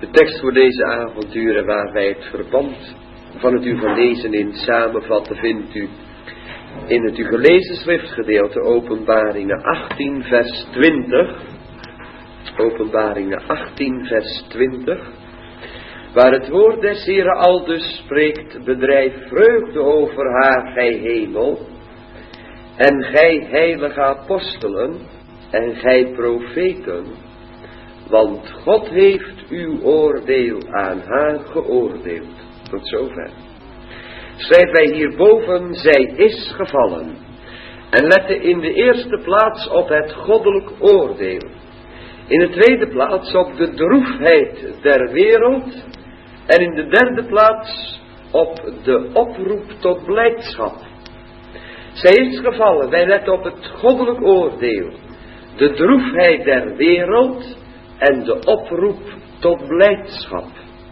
De tekst voor deze avonturen waar wij het verband van het u gelezen in samenvatten vindt u in het u gelezen schriftgedeelte Openbaringen 18 vers 20. Openbaringen 18 vers 20. Waar het woord des Heren aldus spreekt: bedrijf vreugde over haar, gij hemel, en gij heilige apostelen, en gij profeten, want God heeft uw oordeel aan haar geoordeeld. Tot zover. Schrijven wij hierboven: zij is gevallen. En lette in de eerste plaats op het goddelijk oordeel. In de tweede plaats op de droefheid der wereld. En in de derde plaats op de oproep tot blijdschap. Zij is gevallen. Wij letten op het goddelijk oordeel. De droefheid der wereld. En de oproep tot blijdschap.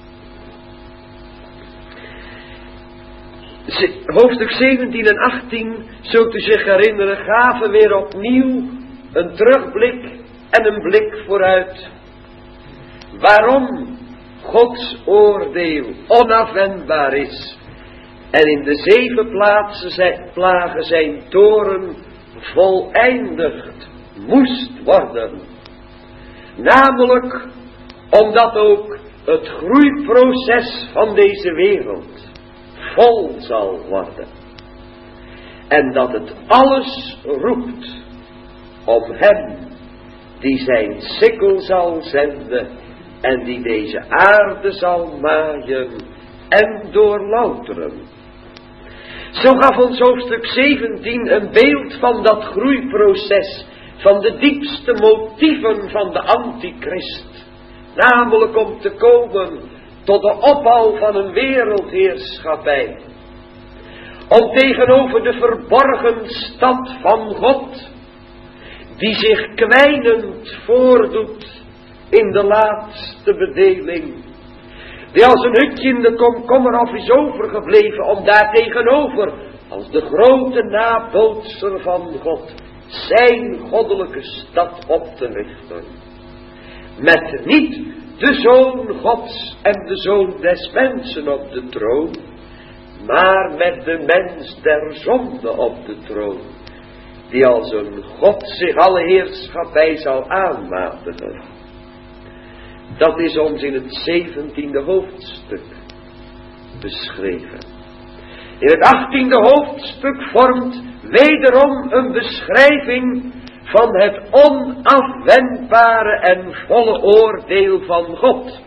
Hoofdstuk 17 en 18, zult u zich herinneren, gaven weer opnieuw een terugblik en een blik vooruit. Waarom Gods oordeel onafwendbaar is en in de 7 plagen zijn toren voleindigd moest worden. Namelijk omdat ook het groeiproces van deze wereld vol zal worden. En dat het alles roept om hem die zijn sikkel zal zenden en die deze aarde zal maaien en doorlouteren. Zo gaf ons hoofdstuk 17 een beeld van dat groeiproces, van de diepste motieven van de antichrist. Namelijk om te komen tot de opbouw van een wereldheerschappij. Om tegenover de verborgen stad van God, die zich kwijnend voordoet in de laatste bedeling. Die als een hutje in de komkommer af is overgebleven om daar tegenover, als de grote nabootser van God, zijn goddelijke stad op te richten. Met niet de Zoon Gods en de Zoon des mensen op de troon, maar met de mens der zonde op de troon, die als een God zich alle heerschappij zal aanmatigen. Dat is ons in het 17e hoofdstuk beschreven. In het 18e hoofdstuk vormt wederom een beschrijving van het onafwendbare en volle oordeel van God.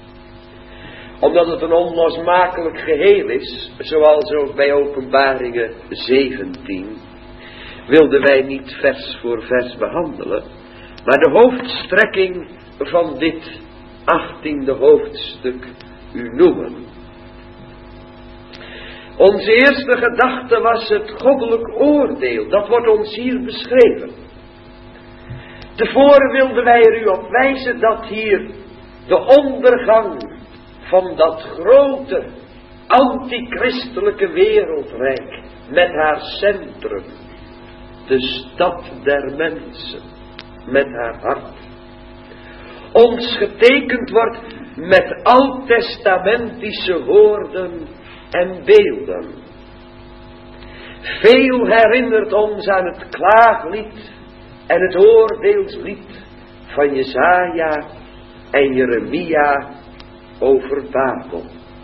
Omdat het een onlosmakelijk geheel is, zoals ook bij Openbaringen 17, wilden wij niet vers voor vers behandelen, maar de hoofdstrekking van dit 18e hoofdstuk u noemen. Onze eerste gedachte was het goddelijk oordeel. Dat wordt ons hier beschreven. Tevoren wilden wij er u op wijzen dat hier de ondergang van dat grote antichristelijke wereldrijk met haar centrum, de stad der mensen, met haar hart, ons getekend wordt met oud-testamentische woorden en beelden. Veel herinnert ons aan het klaaglied en het oordeelslied van Jesaja en Jeremia over Babel.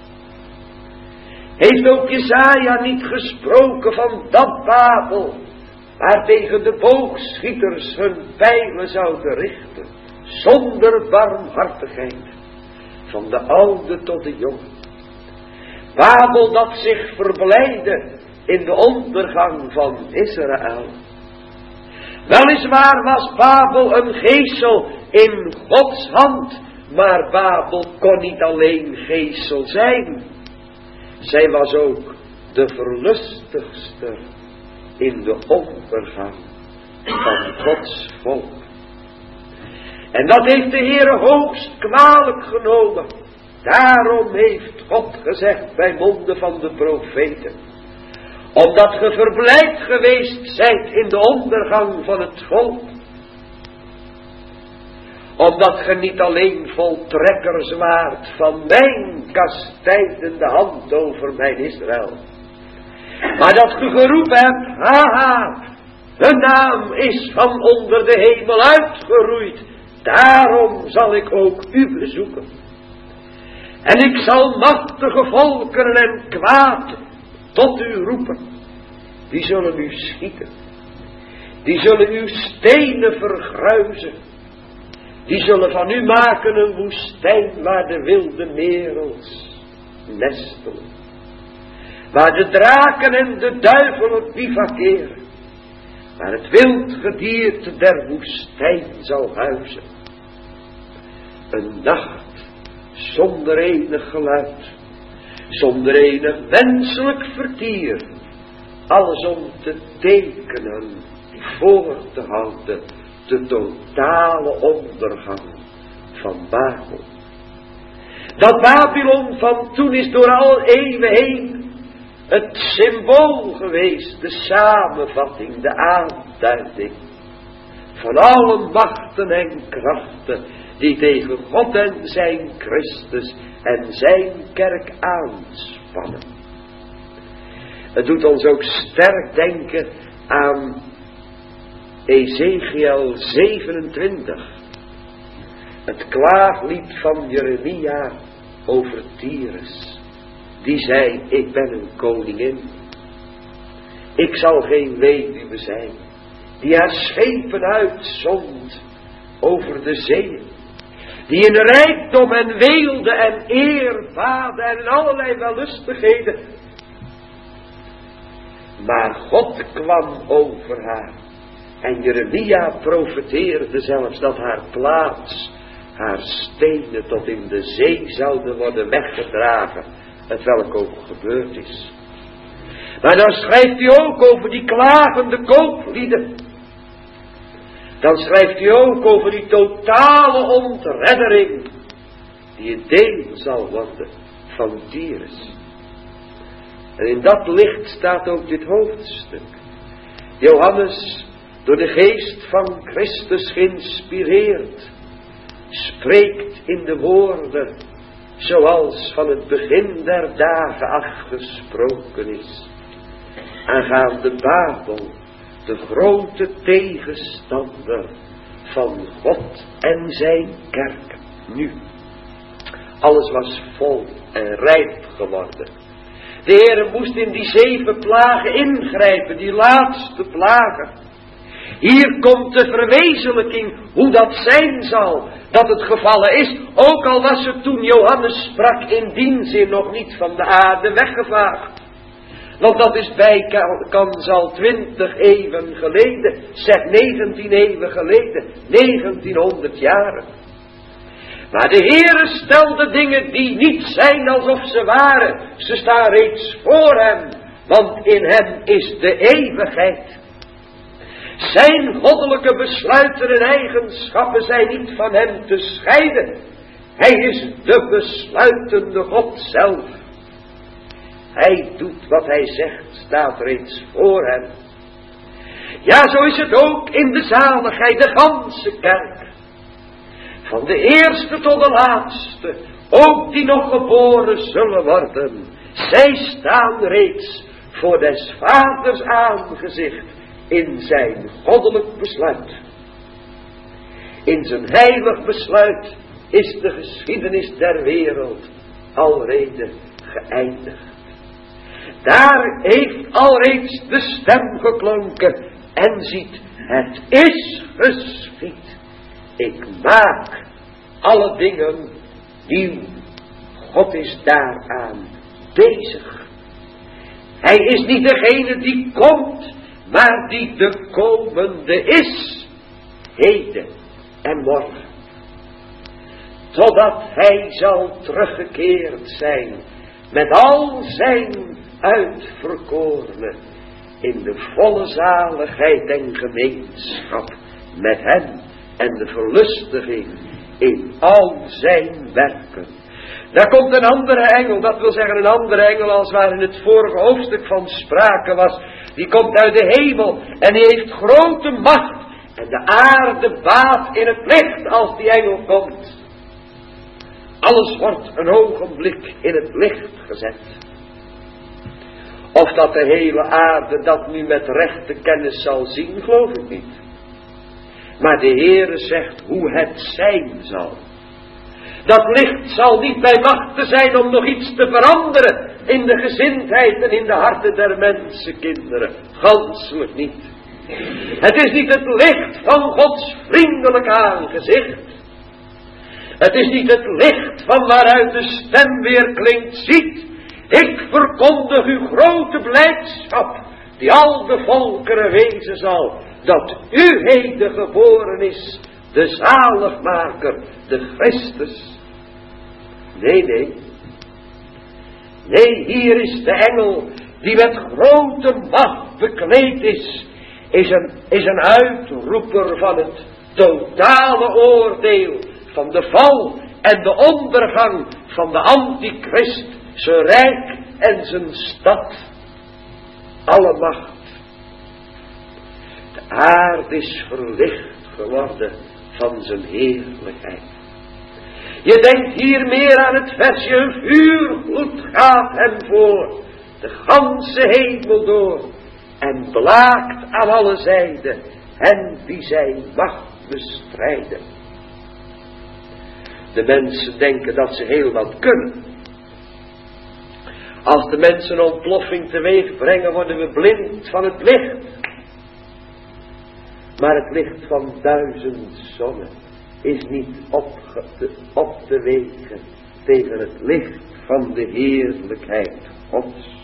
Heeft ook Jesaja niet gesproken van dat Babel, waar tegen de boogschieters hun pijlen zouden richten, zonder barmhartigheid, van de oude tot de jonge. Babel dat zich verblijde in de ondergang van Israël. Weliswaar was Babel een geesel in Gods hand, maar Babel kon niet alleen geesel zijn. Zij was ook de verlustigster in de ondergang van Gods volk. En dat heeft de Heere hoogst kwalijk genomen. Daarom heeft God gezegd bij monden van de profeten: omdat ge verblijd geweest zijt in de ondergang van het volk, Omdat ge niet alleen voltrekkers waart van mijn kastijdende hand over mijn Israël. Maar dat ge geroepen hebt, haha, hun naam is van onder de hemel uitgeroeid. Daarom zal ik ook u bezoeken. En ik zal machtige volkeren en kwaad tot u roepen. Die zullen u schieten. Die zullen uw stenen vergruizen. Die zullen van u maken een woestijn waar de wilde merels nestelen. Waar de draken en de duivelen bivakeren. Waar het wild gedierte der woestijn zal huizen. Een nacht zonder enig geluid. Zonder enig menselijk vertier. Alles om te tekenen, voor te houden, de totale ondergang van Babel. Dat Babylon van toen is door al eeuwen heen het symbool geweest, de samenvatting, de aanduiding van alle machten en krachten die tegen God en zijn Christus en zijn kerk aanspannen. Het doet ons ook sterk denken aan Ezekiel 27. Het klaaglied van Jeremia over Tyrus. Die zei, ik ben een koningin. Ik zal geen weduwe zijn. Die haar schepen uitzond over de zeeën. Die in rijkdom en weelde en eer baden en in allerlei wellustigheden. Maar God kwam over haar. En Jeremia profeteerde zelfs dat haar plaats, haar stenen tot in de zee zouden worden weggedragen. Het welk ook gebeurd is. Maar dan schrijft hij ook over die klagende kooplieden. Dan schrijft hij ook over die totale ontreddering. Die een deel zal worden van Tyrus. En in dat licht staat ook dit hoofdstuk. Johannes, door de geest van Christus geïnspireerd, spreekt in de woorden zoals van het begin der dagen afgesproken is. Aangaande Babel, de grote tegenstander van God en zijn kerk. Nu, alles was vol en rijp geworden. De Heer moest in die 7 plagen ingrijpen, die laatste plagen. Hier komt de verwezenlijking, hoe dat zijn zal, dat het gevallen is, ook al was het toen Johannes sprak in die zin nog niet van de aarde weggevaagd. Want dat is bijkans al 20 eeuwen geleden, zeg 19 eeuwen geleden, 1900 jaren. Maar de Heere stelde dingen die niet zijn alsof ze waren. Ze staan reeds voor hem, want in hem is de eeuwigheid. Zijn goddelijke besluiten en eigenschappen zijn niet van hem te scheiden. Hij is de besluitende God zelf. Hij doet wat hij zegt, staat reeds voor hem. Ja, zo is het ook in de zaligheid, de ganse kerk. Van de eerste tot de laatste, ook die nog geboren zullen worden. Zij staan reeds voor des Vaders aangezicht in zijn goddelijk besluit. In zijn heilig besluit is de geschiedenis der wereld alrede geëindigd. Daar heeft alreeds de stem geklonken en ziet, het is geschied. Ik maak alle dingen nieuw. God is daaraan bezig. Hij is niet degene die komt, maar die de komende is. Heden en morgen. Totdat hij zal teruggekeerd zijn met al zijn uitverkorenen in de volle zaligheid en gemeenschap met hem en de verlustiging in al zijn werken. Daar komt een andere engel, dat wil zeggen een andere engel als waar in het vorige hoofdstuk van sprake was. Die komt uit de hemel en die heeft grote macht En de aarde baadt in het licht als die engel komt. Alles wordt een ogenblik in het licht gezet. Of dat de hele aarde dat nu met rechte kennis zal zien, geloof ik niet. Maar de Heere zegt hoe het zijn zal. Dat licht zal niet bij machte zijn om nog iets te veranderen in de gezindheid en in de harten der mensenkinderen. Ganselijk niet. Het is niet het licht van Gods vriendelijk aangezicht. Het is niet het licht van waaruit de stem weer klinkt. Ziet, ik verkondig uw grote blijdschap, die al de volkeren wezen zal, dat u heden geboren is, de zaligmaker, de Christus. Nee, nee. Nee, hier is de engel, die met grote macht bekleed is een uitroeper van het totale oordeel, van de val en de ondergang van de antichrist, zijn rijk en zijn stad. Alle macht. De aarde is verlicht geworden van zijn heerlijkheid. Je denkt hier meer aan het versje, een vuurgloed gaat hem voor, de ganse hemel door, en blaakt aan alle zijden, hen die zijn macht bestrijden. De mensen denken dat ze heel wat kunnen. Als de mensen een ontploffing teweeg brengen, worden we blind van het licht. Maar het licht van 1000 zonnen is niet op te wegen tegen het licht van de heerlijkheid Gods.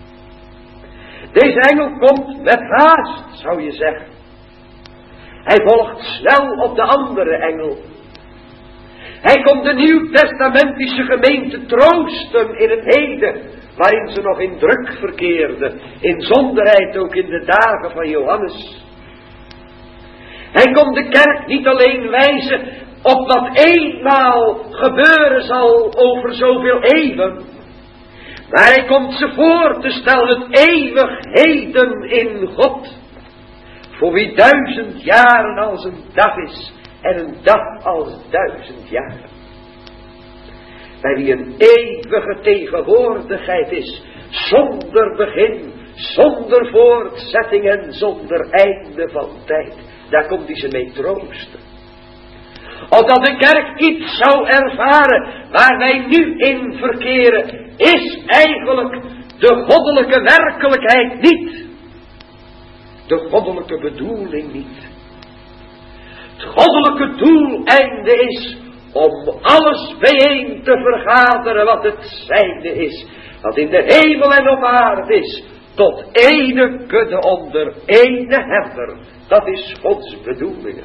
Deze engel komt met haast, zou je zeggen. Hij volgt snel op de andere engel. Hij komt de nieuwtestamentische gemeente troosten in het heden, waarin ze nog in druk verkeerden, in zonderheid ook in de dagen van Johannes. Hij komt de kerk niet alleen wijzen op wat eenmaal gebeuren zal over zoveel eeuwen, maar hij komt ze voor te stellen het eeuwig heden in God, voor wie 1000 jaren als een dag is en een dag als 1000 jaar. Bij wie een eeuwige tegenwoordigheid is, zonder begin, zonder voortzetting en zonder einde van tijd. Daar komt hij ze mee troosten. Opdat de kerk iets zou ervaren waar wij nu in verkeren, is eigenlijk de goddelijke werkelijkheid niet. De goddelijke bedoeling niet. Het goddelijke doeleinde is om alles bijeen te vergaderen wat het zijnde is. Wat in de hemel en op aarde is. Tot ene kudde onder ene herder. Dat is Gods bedoelingen.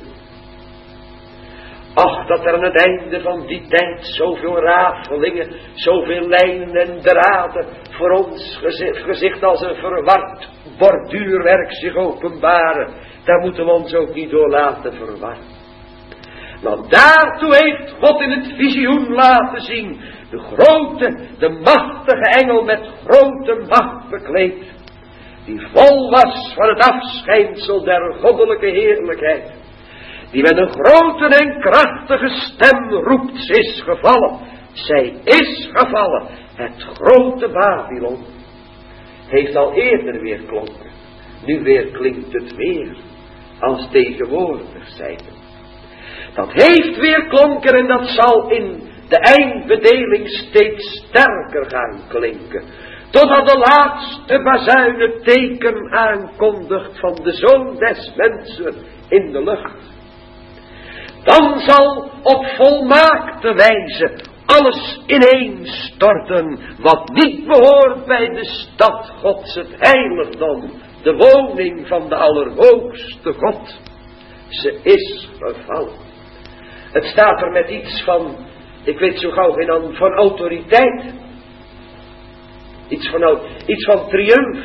Ach, dat er aan het einde van die tijd zoveel rafelingen, zoveel lijnen en draden voor ons gezicht als een verward borduurwerk zich openbaren. Daar moeten we ons ook niet door laten verwarren. Want daartoe heeft God in het visioen laten zien, de grote, de machtige engel met grote macht bekleed, die vol was van het afschijnsel der goddelijke heerlijkheid, die met een grote en krachtige stem roept, ze is gevallen, zij is gevallen, het grote Babylon, heeft al eerder weer klonken, nu weer klinkt het weer, als tegenwoordig zijn. Dat heeft weer klonken en dat zal in de eindbedeling steeds sterker gaan klinken. Totdat de laatste bazuin het teken aankondigt van de Zoon des Mensen in de lucht. Dan zal op volmaakte wijze alles ineenstorten wat niet behoort bij de stad Gods, het heiligdom, de woning van de Allerhoogste God. Ze is gevallen. Het staat er met iets van, ik weet zo gauw geen van autoriteit. Iets van triumf.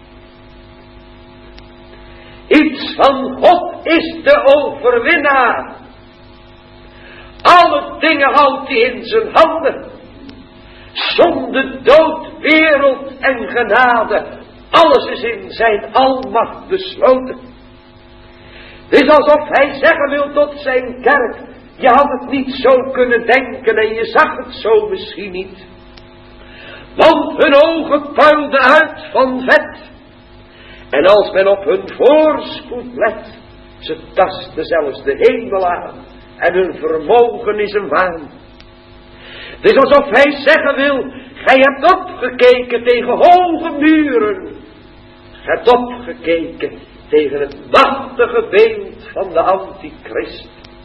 Iets van God is de overwinnaar. Alle dingen houdt hij in zijn handen. Zonde, dood, wereld en genade. Alles is in zijn almacht besloten. Het is alsof hij zeggen wil tot zijn kerk, je had het niet zo kunnen denken en je zag het zo misschien niet. Want hun ogen puilden uit van vet. En als men op hun voorspoed let, ze tasten zelfs de hemel aan en hun vermogen is een waan. Het is alsof hij zeggen wil, gij hebt opgekeken tegen hoge muren. Gij hebt opgekeken tegen het machtige beeld van de antichrist.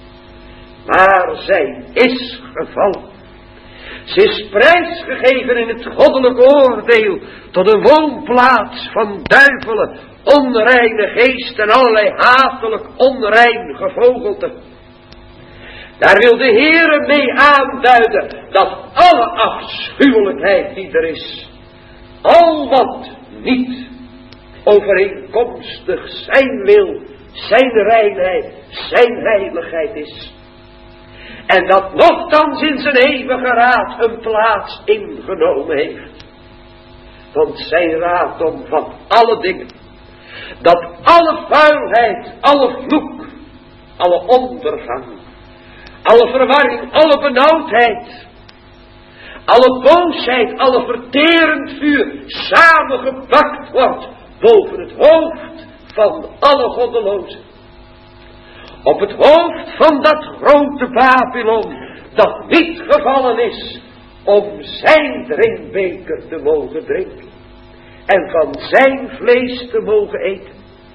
Maar zij is gevallen. Ze is prijsgegeven in het goddelijk oordeel tot een woonplaats van duivelen, onreine geesten en allerlei hatelijk onrein gevogelte. Daar wil de Heere mee aanduiden dat alle afschuwelijkheid die er is, al wat niet overeenkomstig zijn wil, zijn reinheid, zijn heiligheid is. En dat nochtans in zijn eeuwige raad een plaats ingenomen heeft. Want zijn raad omvat alle dingen. Dat alle vuilheid, alle vloek, alle ondergang, alle verwarring, alle benauwdheid, alle boosheid, alle verterend vuur samengepakt wordt boven het hoofd van alle goddelozen. Op het hoofd van dat grote Babylon, dat niet gevallen is om zijn drinkbeker te mogen drinken. En van zijn vlees te mogen eten.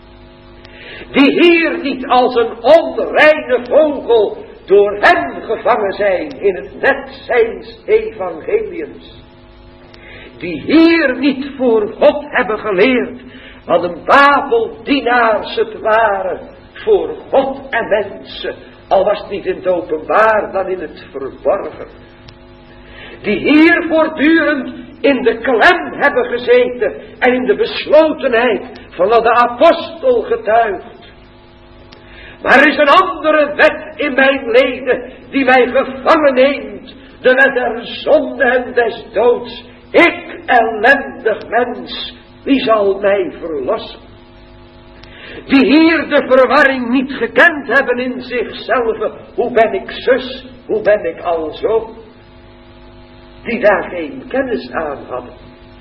Die hier niet als een onreine vogel door hem gevangen zijn in het net zijns evangeliums. Die hier niet voor God hebben geleerd wat een Babeldienaars het waren voor God en mensen, al was het niet in het openbaar dan in het verborgen. Die hier voortdurend in de klem hebben gezeten en in de beslotenheid van wat de apostel getuigt. Maar er is een andere wet in mijn leden die mij gevangen neemt, de wet der zonde en des doods. Ik, ellendig mens, wie zal mij verlossen? Die hier de verwarring niet gekend hebben in zichzelf. Hoe ben ik zus? Hoe ben ik al zo? Die daar geen kennis aan hadden.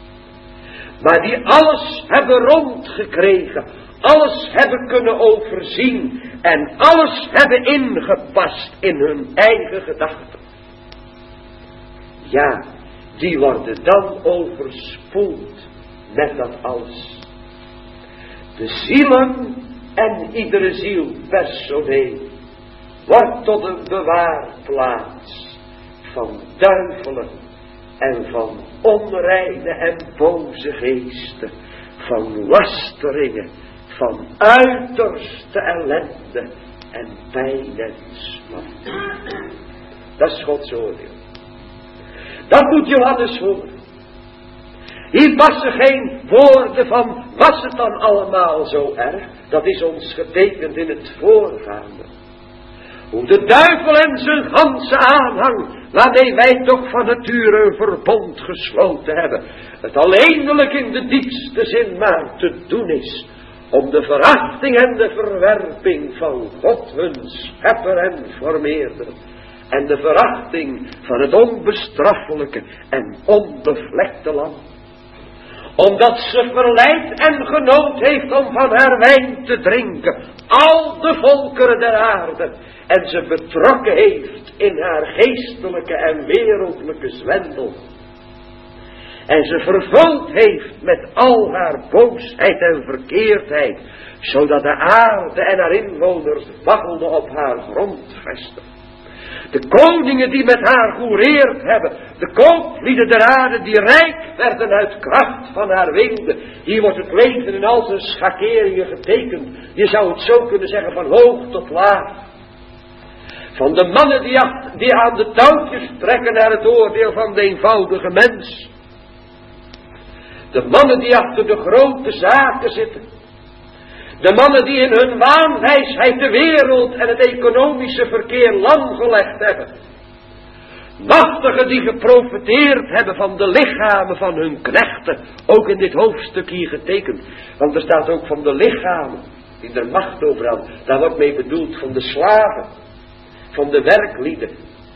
Maar die alles hebben rondgekregen. Alles hebben kunnen overzien. En alles hebben ingepast in hun eigen gedachten. Ja, die worden dan overspoeld met dat alles. De zielen en iedere ziel personeel wordt tot een bewaarplaats van duivelen en van onreine en boze geesten, van lasteringen, van uiterste ellende en pijn en smart. Dat is Gods oordeel. Dat moet Johannes horen. Hier passen geen woorden van, was het dan allemaal zo erg? Dat is ons getekend in het voorgaande. Hoe de duivel en zijn ganse aanhang, waarmee wij toch van nature een verbond gesloten hebben, het alleenlijk in de diepste zin maar te doen is, om de verachting en de verwerping van God hun schepper en formeerder, en de verachting van het onbestraffelijke en onbevlekte land. Omdat ze verleid en genood heeft om van haar wijn te drinken, al de volkeren der aarde, en ze betrokken heeft in haar geestelijke en wereldlijke zwendel. En ze vervuld heeft met al haar boosheid en verkeerdheid, zodat de aarde en haar inwoners waggelden op haar grondvesten. De koningen die met haar gehoereerd hebben, de kooplieden der aarde die rijk werden uit kracht van haar weelde. Hier wordt het leven in al zijn schakeringen getekend. Je zou het zo kunnen zeggen van hoog tot laag. Van de mannen die aan de touwtjes trekken naar het oordeel van de eenvoudige mens. De mannen die achter de grote zaken zitten. De mannen die in hun waanwijsheid de wereld en het economische verkeer lam gelegd hebben. Machtigen die geprofiteerd hebben van de lichamen van hun knechten. Ook in dit hoofdstuk hier getekend. Want er staat ook van de lichamen die er macht over hadden. Daar wordt mee bedoeld van de slaven, van de werklieden.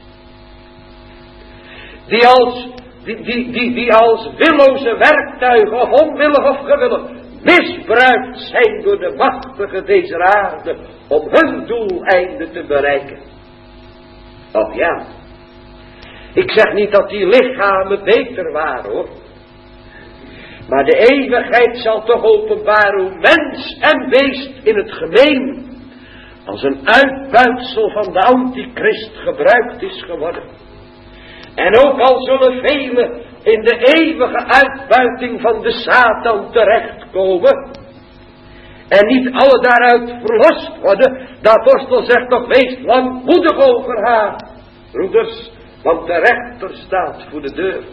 Die als willoze werktuigen, of onwillig of gewillig, misbruikt zijn door de machtigen deze aarde, om hun doeleinde te bereiken. Oh ja, ik zeg niet dat die lichamen beter waren hoor. Maar de eeuwigheid zal toch openbaren hoe mens en beest in het gemeen als een uitbuitsel van de antichrist gebruikt is geworden. En ook al zullen velen in de eeuwige uitbuiting van de Satan terechtkomen en niet alle daaruit verlost worden, de apostel zegt toch, wees langmoedig over haar, broeders, want de rechter staat voor de deur.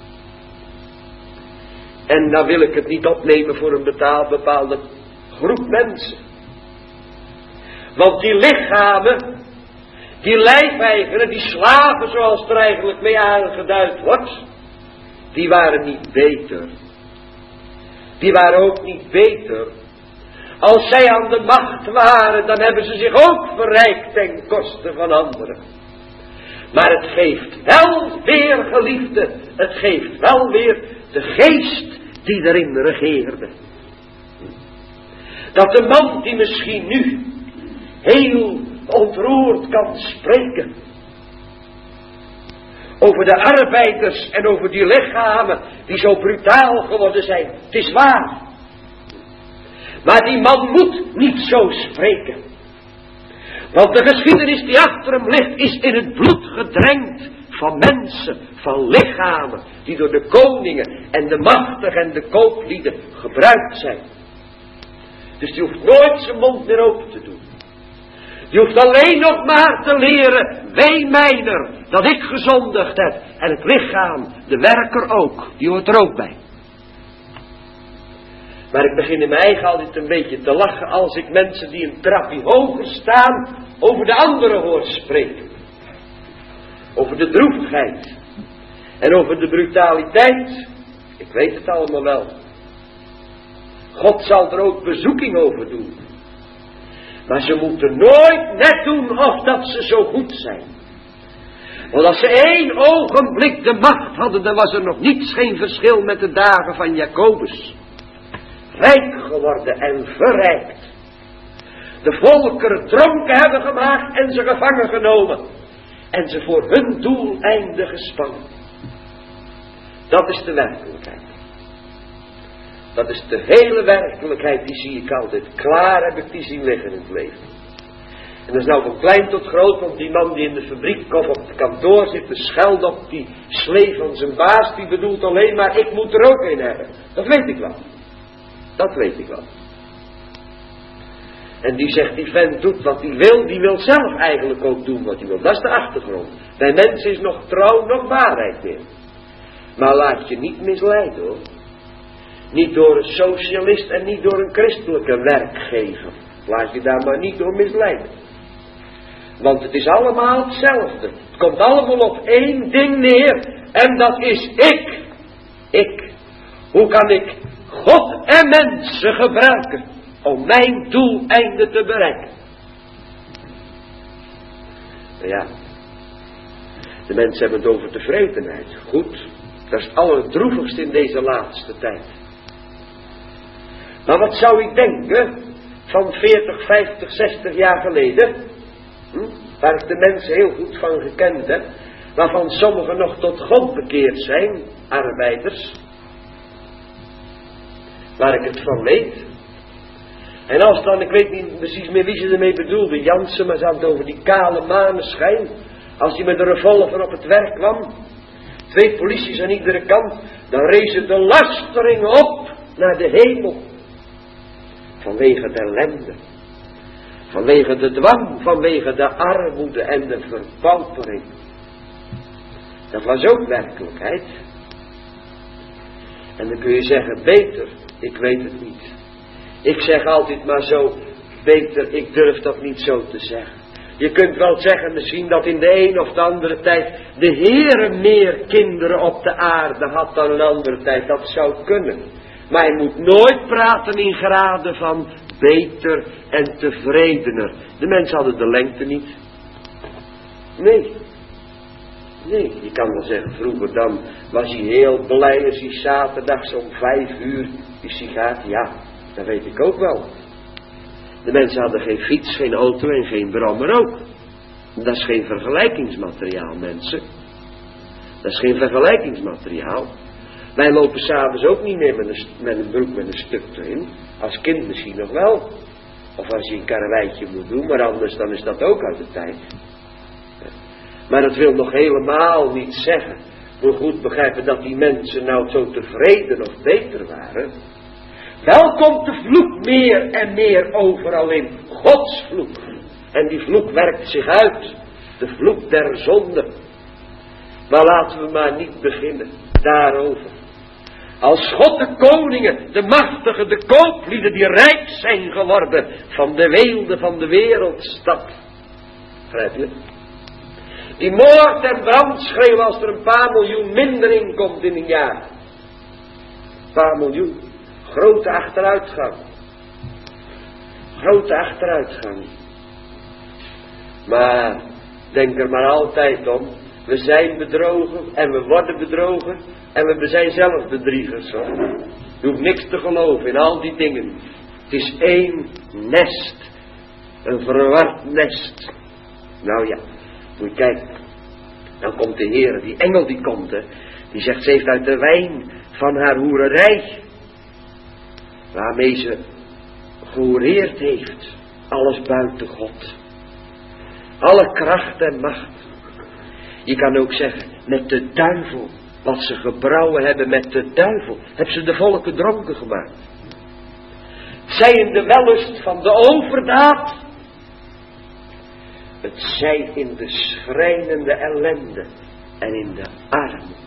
En dan wil ik het niet opnemen voor een bepaalde groep mensen. Want die lichamen, die lijfeigenen, die slaven zoals er eigenlijk mee aangeduid wordt, die waren niet beter. Die waren ook niet beter. Als zij aan de macht waren, dan hebben ze zich ook verrijkt ten koste van anderen. Maar het geeft wel weer, geliefde, het geeft wel weer de geest die erin regeerde. Dat de man die misschien nu heel ontroerd kan spreken over de arbeiders en over die lichamen die zo brutaal geworden zijn. Het is waar. Maar die man moet niet zo spreken. Want de geschiedenis die achter hem ligt is in het bloed gedrenkt van mensen, van lichamen die door de koningen en de machtigen en de kooplieden gebruikt zijn. Dus die hoeft nooit zijn mond meer open te doen. Je hoeft alleen nog maar te leren, wee mijner, dat ik gezondigd heb. En het lichaam, de werker ook, die hoort er ook bij. Maar ik begin in mijn eigen altijd een beetje te lachen als ik mensen die een trapje hoger staan over de anderen hoor spreken. Over de droefheid. En over de brutaliteit. Ik weet het allemaal wel. God zal er ook bezoeking over doen. Maar ze moeten nooit net doen of dat ze zo goed zijn. Want als ze 1 ogenblik de macht hadden, dan was er nog niets, geen verschil met de dagen van Jacobus. Rijk geworden en verrijkt. De volkeren dronken hebben gemaakt en ze gevangen genomen. En ze voor hun doeleinde gespannen. Dat is de werkelijkheid. Dat is de hele werkelijkheid, die zie ik altijd. Klaar heb ik die zien liggen in het leven. En dat is nou van klein tot groot, want die man die in de fabriek of op het kantoor zit te schelden op die slee van zijn baas, die bedoelt alleen maar, ik moet er ook een hebben. Dat weet ik wel. Dat weet ik wel. En die zegt, die vent doet wat hij wil, die wil zelf eigenlijk ook doen wat hij wil. Dat is de achtergrond. Bij mensen is nog trouw, nog waarheid meer. Maar laat je niet misleiden hoor. Niet door een socialist en niet door een christelijke werkgever. Laat je daar maar niet door misleiden. Want het is allemaal hetzelfde. Het komt allemaal op 1 ding neer. En dat is ik. Ik. Hoe kan ik God en mensen gebruiken om mijn doeleinde te bereiken? Nou ja. De mensen hebben het over tevredenheid. Goed. Dat is het allerdroevigste in deze laatste tijd. Maar wat zou ik denken van 40, 50, 60 jaar geleden, waar ik de mensen heel goed van gekend heb, waarvan sommigen nog tot God bekeerd zijn, arbeiders, waar ik het van weet. En als dan, ik weet niet precies meer wie ze ermee bedoelde, Jansen, maar ze had het over die kale maneschijn, als hij met de revolver op het werk kwam, 2 polities aan iedere kant, dan rezen de lasteringen op naar de hemel. Vanwege de ellende. Vanwege de dwang. Vanwege de armoede en de verpaupering. Dat was ook werkelijkheid. En dan kun je zeggen, beter. Ik weet het niet. Ik zeg altijd maar zo, beter, ik durf dat niet zo te zeggen. Je kunt wel zeggen misschien dat in de een of de andere tijd de Heere meer kinderen op de aarde had dan een andere tijd. Dat zou kunnen. Maar je moet nooit praten in graden van beter en tevredener. De mensen hadden de lengte niet. Nee, je kan wel zeggen, vroeger dan was hij heel blij als hij zaterdags om 5 uur is hij gaat. Ja, dat weet ik ook wel. De mensen hadden geen fiets, geen auto en geen brommer ook. Dat is geen vergelijkingsmateriaal, mensen. Dat is geen vergelijkingsmateriaal. Wij lopen s'avonds ook niet meer met een broek met een stuk erin. Als kind misschien nog wel. Of als je een karreweitje moet doen, maar anders dan is dat ook uit de tijd. Maar dat wil nog helemaal niet zeggen, hoe goed begrijpen dat die mensen nou zo tevreden of beter waren. Wel komt de vloek meer en meer overal in. Gods vloek. En die vloek werkt zich uit. De vloek der zonde. Maar laten we maar niet beginnen daarover. Als God de koningen, de machtigen, de kooplieden die rijk zijn geworden van de weelde van de wereldstad. Begrijp je? Die moord en brand schreeuwen als er een paar miljoen minder inkomt in een jaar. Een paar miljoen. Grote achteruitgang. Grote achteruitgang. Maar denk er maar altijd om. We zijn bedrogen en we worden bedrogen. En we zijn zelf bedriegers. Hoor. Je hoeft niks te geloven in al die dingen. Het is één nest. Een verward nest. Nou ja, moet je kijken. Dan komt de Heer, die engel die komt. Hè, die zegt, ze heeft uit de wijn van haar hoererij. Waarmee ze gehoereerd heeft. Alles buiten God. Alle kracht en macht. Je kan ook zeggen, met de duivel. Wat ze gebrouwen hebben met de duivel. Hebben ze de volken dronken gemaakt. Zij in de wellust van de overdaad. Het zij in de schrijnende ellende. En in de armoede.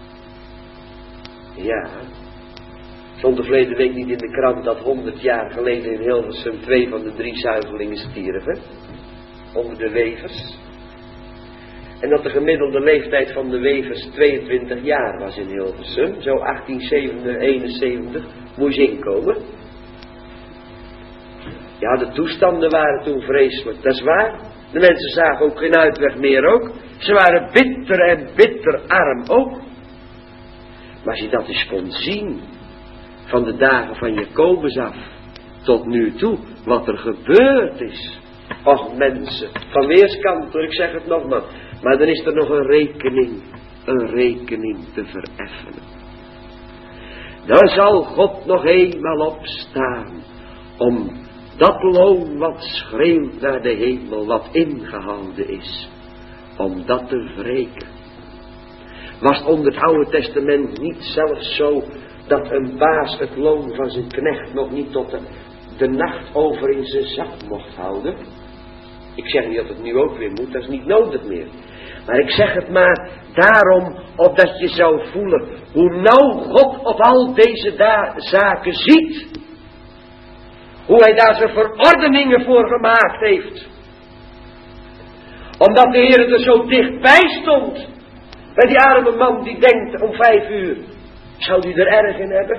Ja. Stond de verleden week niet in de krant dat 100 jaar geleden in Hilversum 2 van de 3 zuigelingen stierven. Onder de wevers. En dat de gemiddelde leeftijd van de wevers 22 jaar was in Hilversum. Zo 1871 moest inkomen. Ja, de toestanden waren toen vreselijk. Dat is waar. De mensen zagen ook geen uitweg meer ook. Ze waren bitter en bitter arm ook. Maar als je dat eens kon zien. Van de dagen van Jacobus af. Tot nu toe. Wat er gebeurd is. Och mensen. Van weerskanten. Ik zeg het nogmaals. Maar dan is er nog een rekening te vereffenen. Dan zal God nog eenmaal opstaan. Om dat loon wat schreeuwt naar de hemel. Wat ingehouden is. Om dat te wreken. Was onder het Oude Testament niet zelfs zo. Dat een baas het loon van zijn knecht nog niet tot de nacht over in zijn zak mocht houden. Ik zeg niet dat het nu ook weer moet. Dat is niet nodig meer. Maar ik zeg het maar daarom, opdat je zou voelen hoe nauw God op al deze zaken ziet. Hoe hij daar zijn verordeningen voor gemaakt heeft. Omdat de Heer er zo dichtbij stond. Bij die arme man die denkt om 5 uur. Zou die er erg in hebben?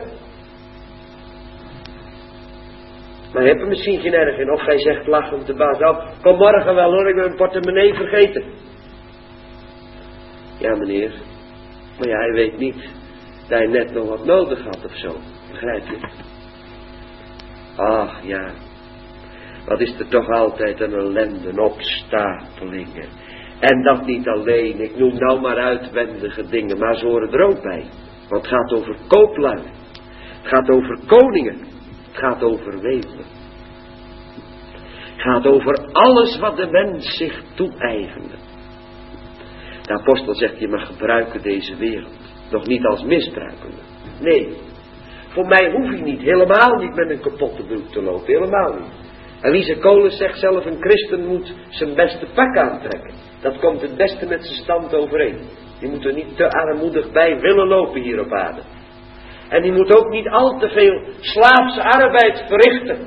Maar hij heeft er misschien geen erg in. Of hij zegt lachend de baas. Nou, kom morgen wel hoor, ik ben mijn portemonnee vergeten. Ja meneer. Maar ja, hij weet niet dat hij net nog wat nodig had of zo. Begrijp je? Ach ja. Wat is er toch altijd een ellende, een opstapelingen. En dat niet alleen. Ik noem nou maar uitwendige dingen. Maar ze horen er ook bij. Want het gaat over kooplui. Het gaat over koningen. Het gaat over wezelen. Het gaat over alles wat de mens zich toe-eigende. De apostel zegt, je mag gebruiken deze wereld. Nog niet als misbruikende. Nee. Voor mij hoef je niet, helemaal niet met een kapotte broek te lopen. Helemaal niet. Elise Kolen zegt zelf, een christen moet zijn beste pak aantrekken. Dat komt het beste met zijn stand overeen. Die moet er niet te armoedig bij willen lopen hier op aarde. En die moet ook niet al te veel slaafse arbeid verrichten.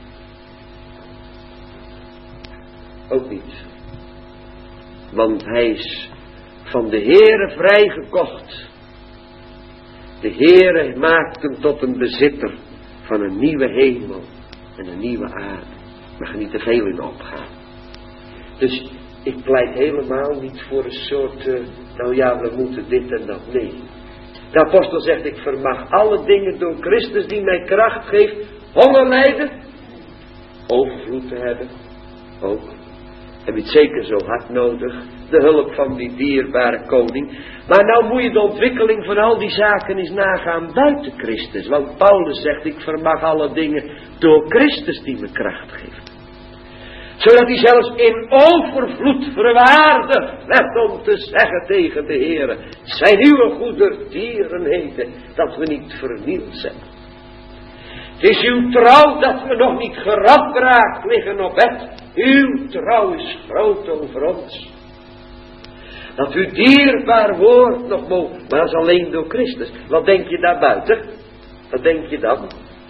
Ook niet. Want hij is van de Heere vrijgekocht. De Heere maakt hem tot een bezitter van een nieuwe hemel en een nieuwe aarde. Mag er niet te veel in opgaan. Dus ik pleit helemaal niet voor een soort, nou ja, we moeten dit en dat. Nee. De apostel zegt, ik vermag alle dingen door Christus die mij kracht geeft. Honger lijden, overvloed te hebben, ook. Heb je het zeker zo hard nodig, de hulp van die dierbare koning. Maar nou moet je de ontwikkeling van al die zaken eens nagaan buiten Christus. Want Paulus zegt, ik vermag alle dingen door Christus die me kracht geeft. Zodat hij zelfs in overvloed verwaardigd werd om te zeggen tegen de Heere, zijn uw goedertierenheden, dat we niet vernield zijn. Het is uw trouw dat we nog niet geradbraakt liggen op bed. Uw trouw is groot over ons. Dat uw dierbaar woord nog mogen, maar dat is alleen door Christus. Wat denk je daarbuiten? Wat denk je dan?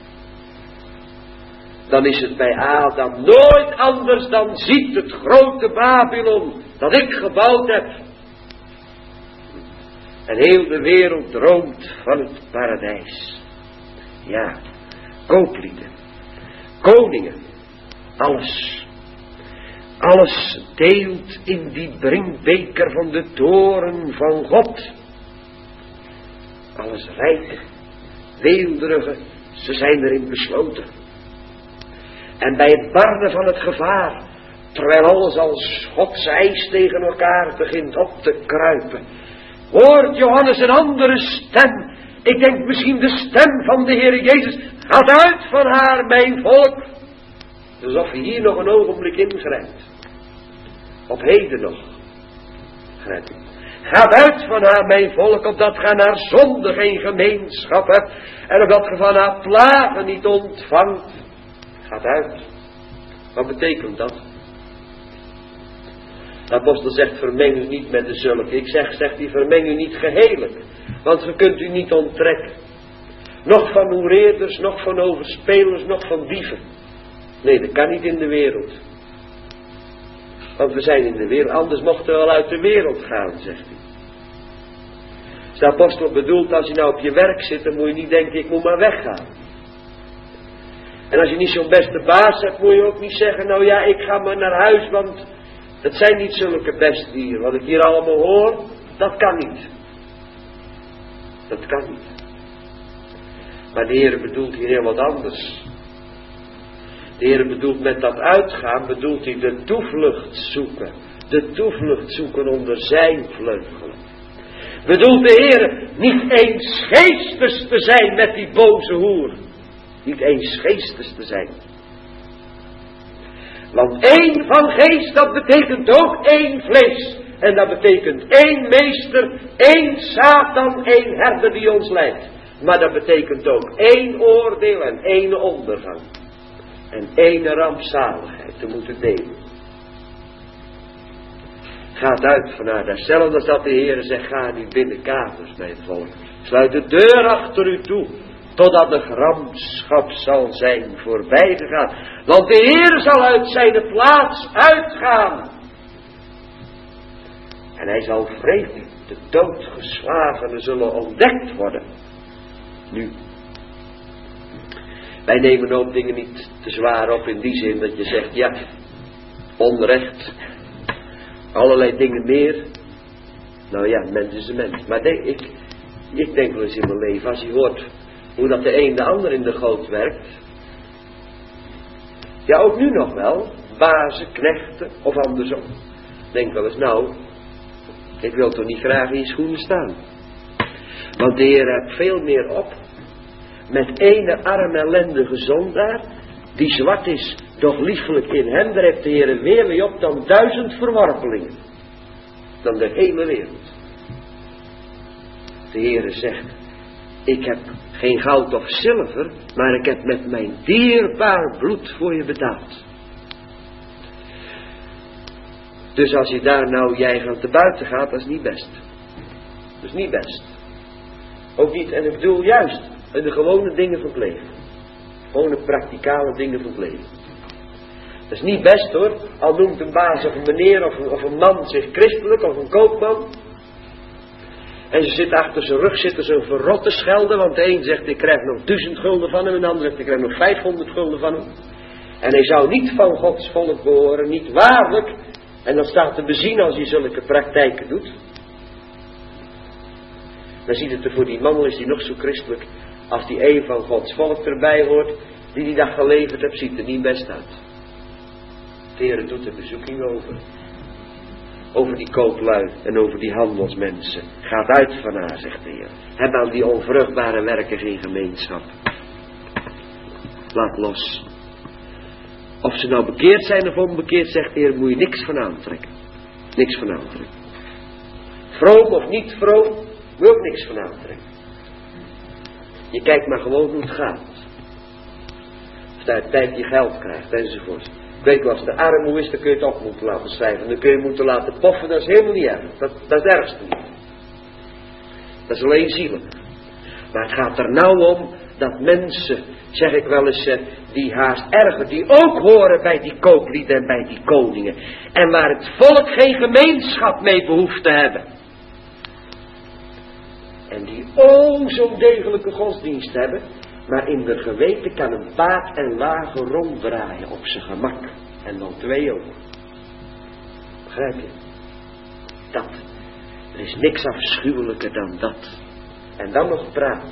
Dan is het bij Adam nooit anders dan ziet het grote Babylon dat ik gebouwd heb. En heel de wereld droomt van het paradijs. Ja, kooplieden, koningen, alles. Alles deelt in die drinkbeker van de toren van God. Alles rijke, weelderige, ze zijn erin besloten. En bij het barren van het gevaar, terwijl alles als Gods ijs tegen elkaar begint op te kruipen, hoort Johannes een andere stem. Ik denk misschien de stem van de Heer Jezus. Gaat uit van haar, mijn volk. Alsof hij hier nog een ogenblik ingrijpt. Op heden nog. Grijp ik. Gaat uit van haar, mijn volk, opdat gij naar zonde geen gemeenschap hebt. En opdat gij van haar plagen niet ontvangt. Gaat uit. Wat betekent dat? De apostel zegt, vermeng u niet met de zulke. Ik zeg, zegt hij, vermeng u niet geheilijk. Want ge kunt u niet onttrekken. Nog van hoereerders, nog van overspelers, nog van dieven. Nee, dat kan niet in de wereld. Want we zijn in de wereld, anders mochten we wel uit de wereld gaan, zegt hij. Dus de apostel bedoelt, als je nou op je werk zit, dan moet je niet denken, ik moet maar weggaan. En als je niet zo'n beste baas hebt, moet je ook niet zeggen, nou ja, ik ga maar naar huis, want het zijn niet zulke beste hier. Wat ik hier allemaal hoor, dat kan niet. Dat kan niet. Maar de Heer bedoelt hier heel wat anders. De Heer bedoelt met dat uitgaan, bedoelt hij de toevlucht zoeken. De toevlucht zoeken onder zijn vleugelen. Bedoelt de Heer niet eens geestes te zijn met die boze hoer. Niet eens geestes te zijn. Want één van geest, dat betekent ook één vlees. En dat betekent één meester, één Satan, één herder die ons leidt. Maar dat betekent ook één oordeel en één ondergang. En één rampzaligheid te moeten delen. Gaat uit van haar. Datzelfde als dat de Heer zegt, ga niet binnen kamers, mijn volk. Sluit de deur achter u toe. Totdat de gramschap zal zijn voorbijgegaan. Want de Heer zal uit zijn plaats uitgaan. En hij zal vredig de doodgeslagenen zullen ontdekt worden. Nu. Wij nemen ook dingen niet te zwaar op in die zin dat je zegt, ja, onrecht. Allerlei dingen meer. Nou ja, mens is een mens. Maar ik denk wel eens in mijn leven, als je hoort hoe dat de een de ander in de goot werkt. Ja, ook nu nog wel. Bazen, knechten of andersom. Denk wel eens, nou, ik wil toch niet graag in je schoenen staan. Want de Heer heeft veel meer op met ene arme ellendige zondaar, die zwart is, doch liefelijk in hem. Daar heeft de Heer weer mee op dan 1000 verworpelingen. Dan de hele wereld. De Heer zegt, ik heb geen goud of zilver, maar ik heb met mijn dierbaar bloed voor je betaald. Dus als je daar nou jij van te buiten gaat, dat is niet best. Dat is niet best. Ook niet, en ik bedoel juist, in de gewone dingen van het leven. Gewone praktikale dingen van het leven. Dat is niet best hoor, al noemt een baas of een meneer of een man zich christelijk of een koopman. En ze zitten achter zijn rug, zitten ze een verrotte schelden, want de een zegt ik krijg nog 1000 gulden van hem en de ander zegt ik krijg nog 500 gulden van hem. En hij zou niet van Gods volk behoren, niet waarlijk. En dan staat te bezien als hij zulke praktijken doet. Dan ziet het er voor die man, is die nog zo christelijk, als die een van Gods volk erbij hoort, die dag geleverd hebt, ziet er niet best uit. De Heer doet de bezoeking over. Over die kooplui en over die handelsmensen. Gaat uit van haar, zegt de Heer. Heb aan die onvruchtbare werken geen gemeenschap. Laat los. Of ze nou bekeerd zijn of onbekeerd, zegt de Heer, moet je niks van aantrekken. Niks van aantrekken. Vroom of niet vroom, moet je ook niks van aantrekken. Je kijkt maar gewoon hoe het gaat. Of je uit tijd je geld krijgt, enzovoort. Ik weet wel, als de armoe is, dan kun je het op moeten laten schrijven. Dan kun je moeten laten poffen, dat is helemaal niet erg. Dat is het ergste niet. Dat is alleen zielig. Maar het gaat er nou om dat mensen, zeg ik wel eens, die haast erger, die ook horen bij die kooplieden en bij die koningen. En waar het volk geen gemeenschap mee behoeft te hebben. En die zo'n degelijke godsdienst hebben. Maar in de geweten kan een paard en wagen ronddraaien op zijn gemak. En dan 2 ook. Begrijp je? Dat. Er is niks afschuwelijker dan dat. En dan nog praten.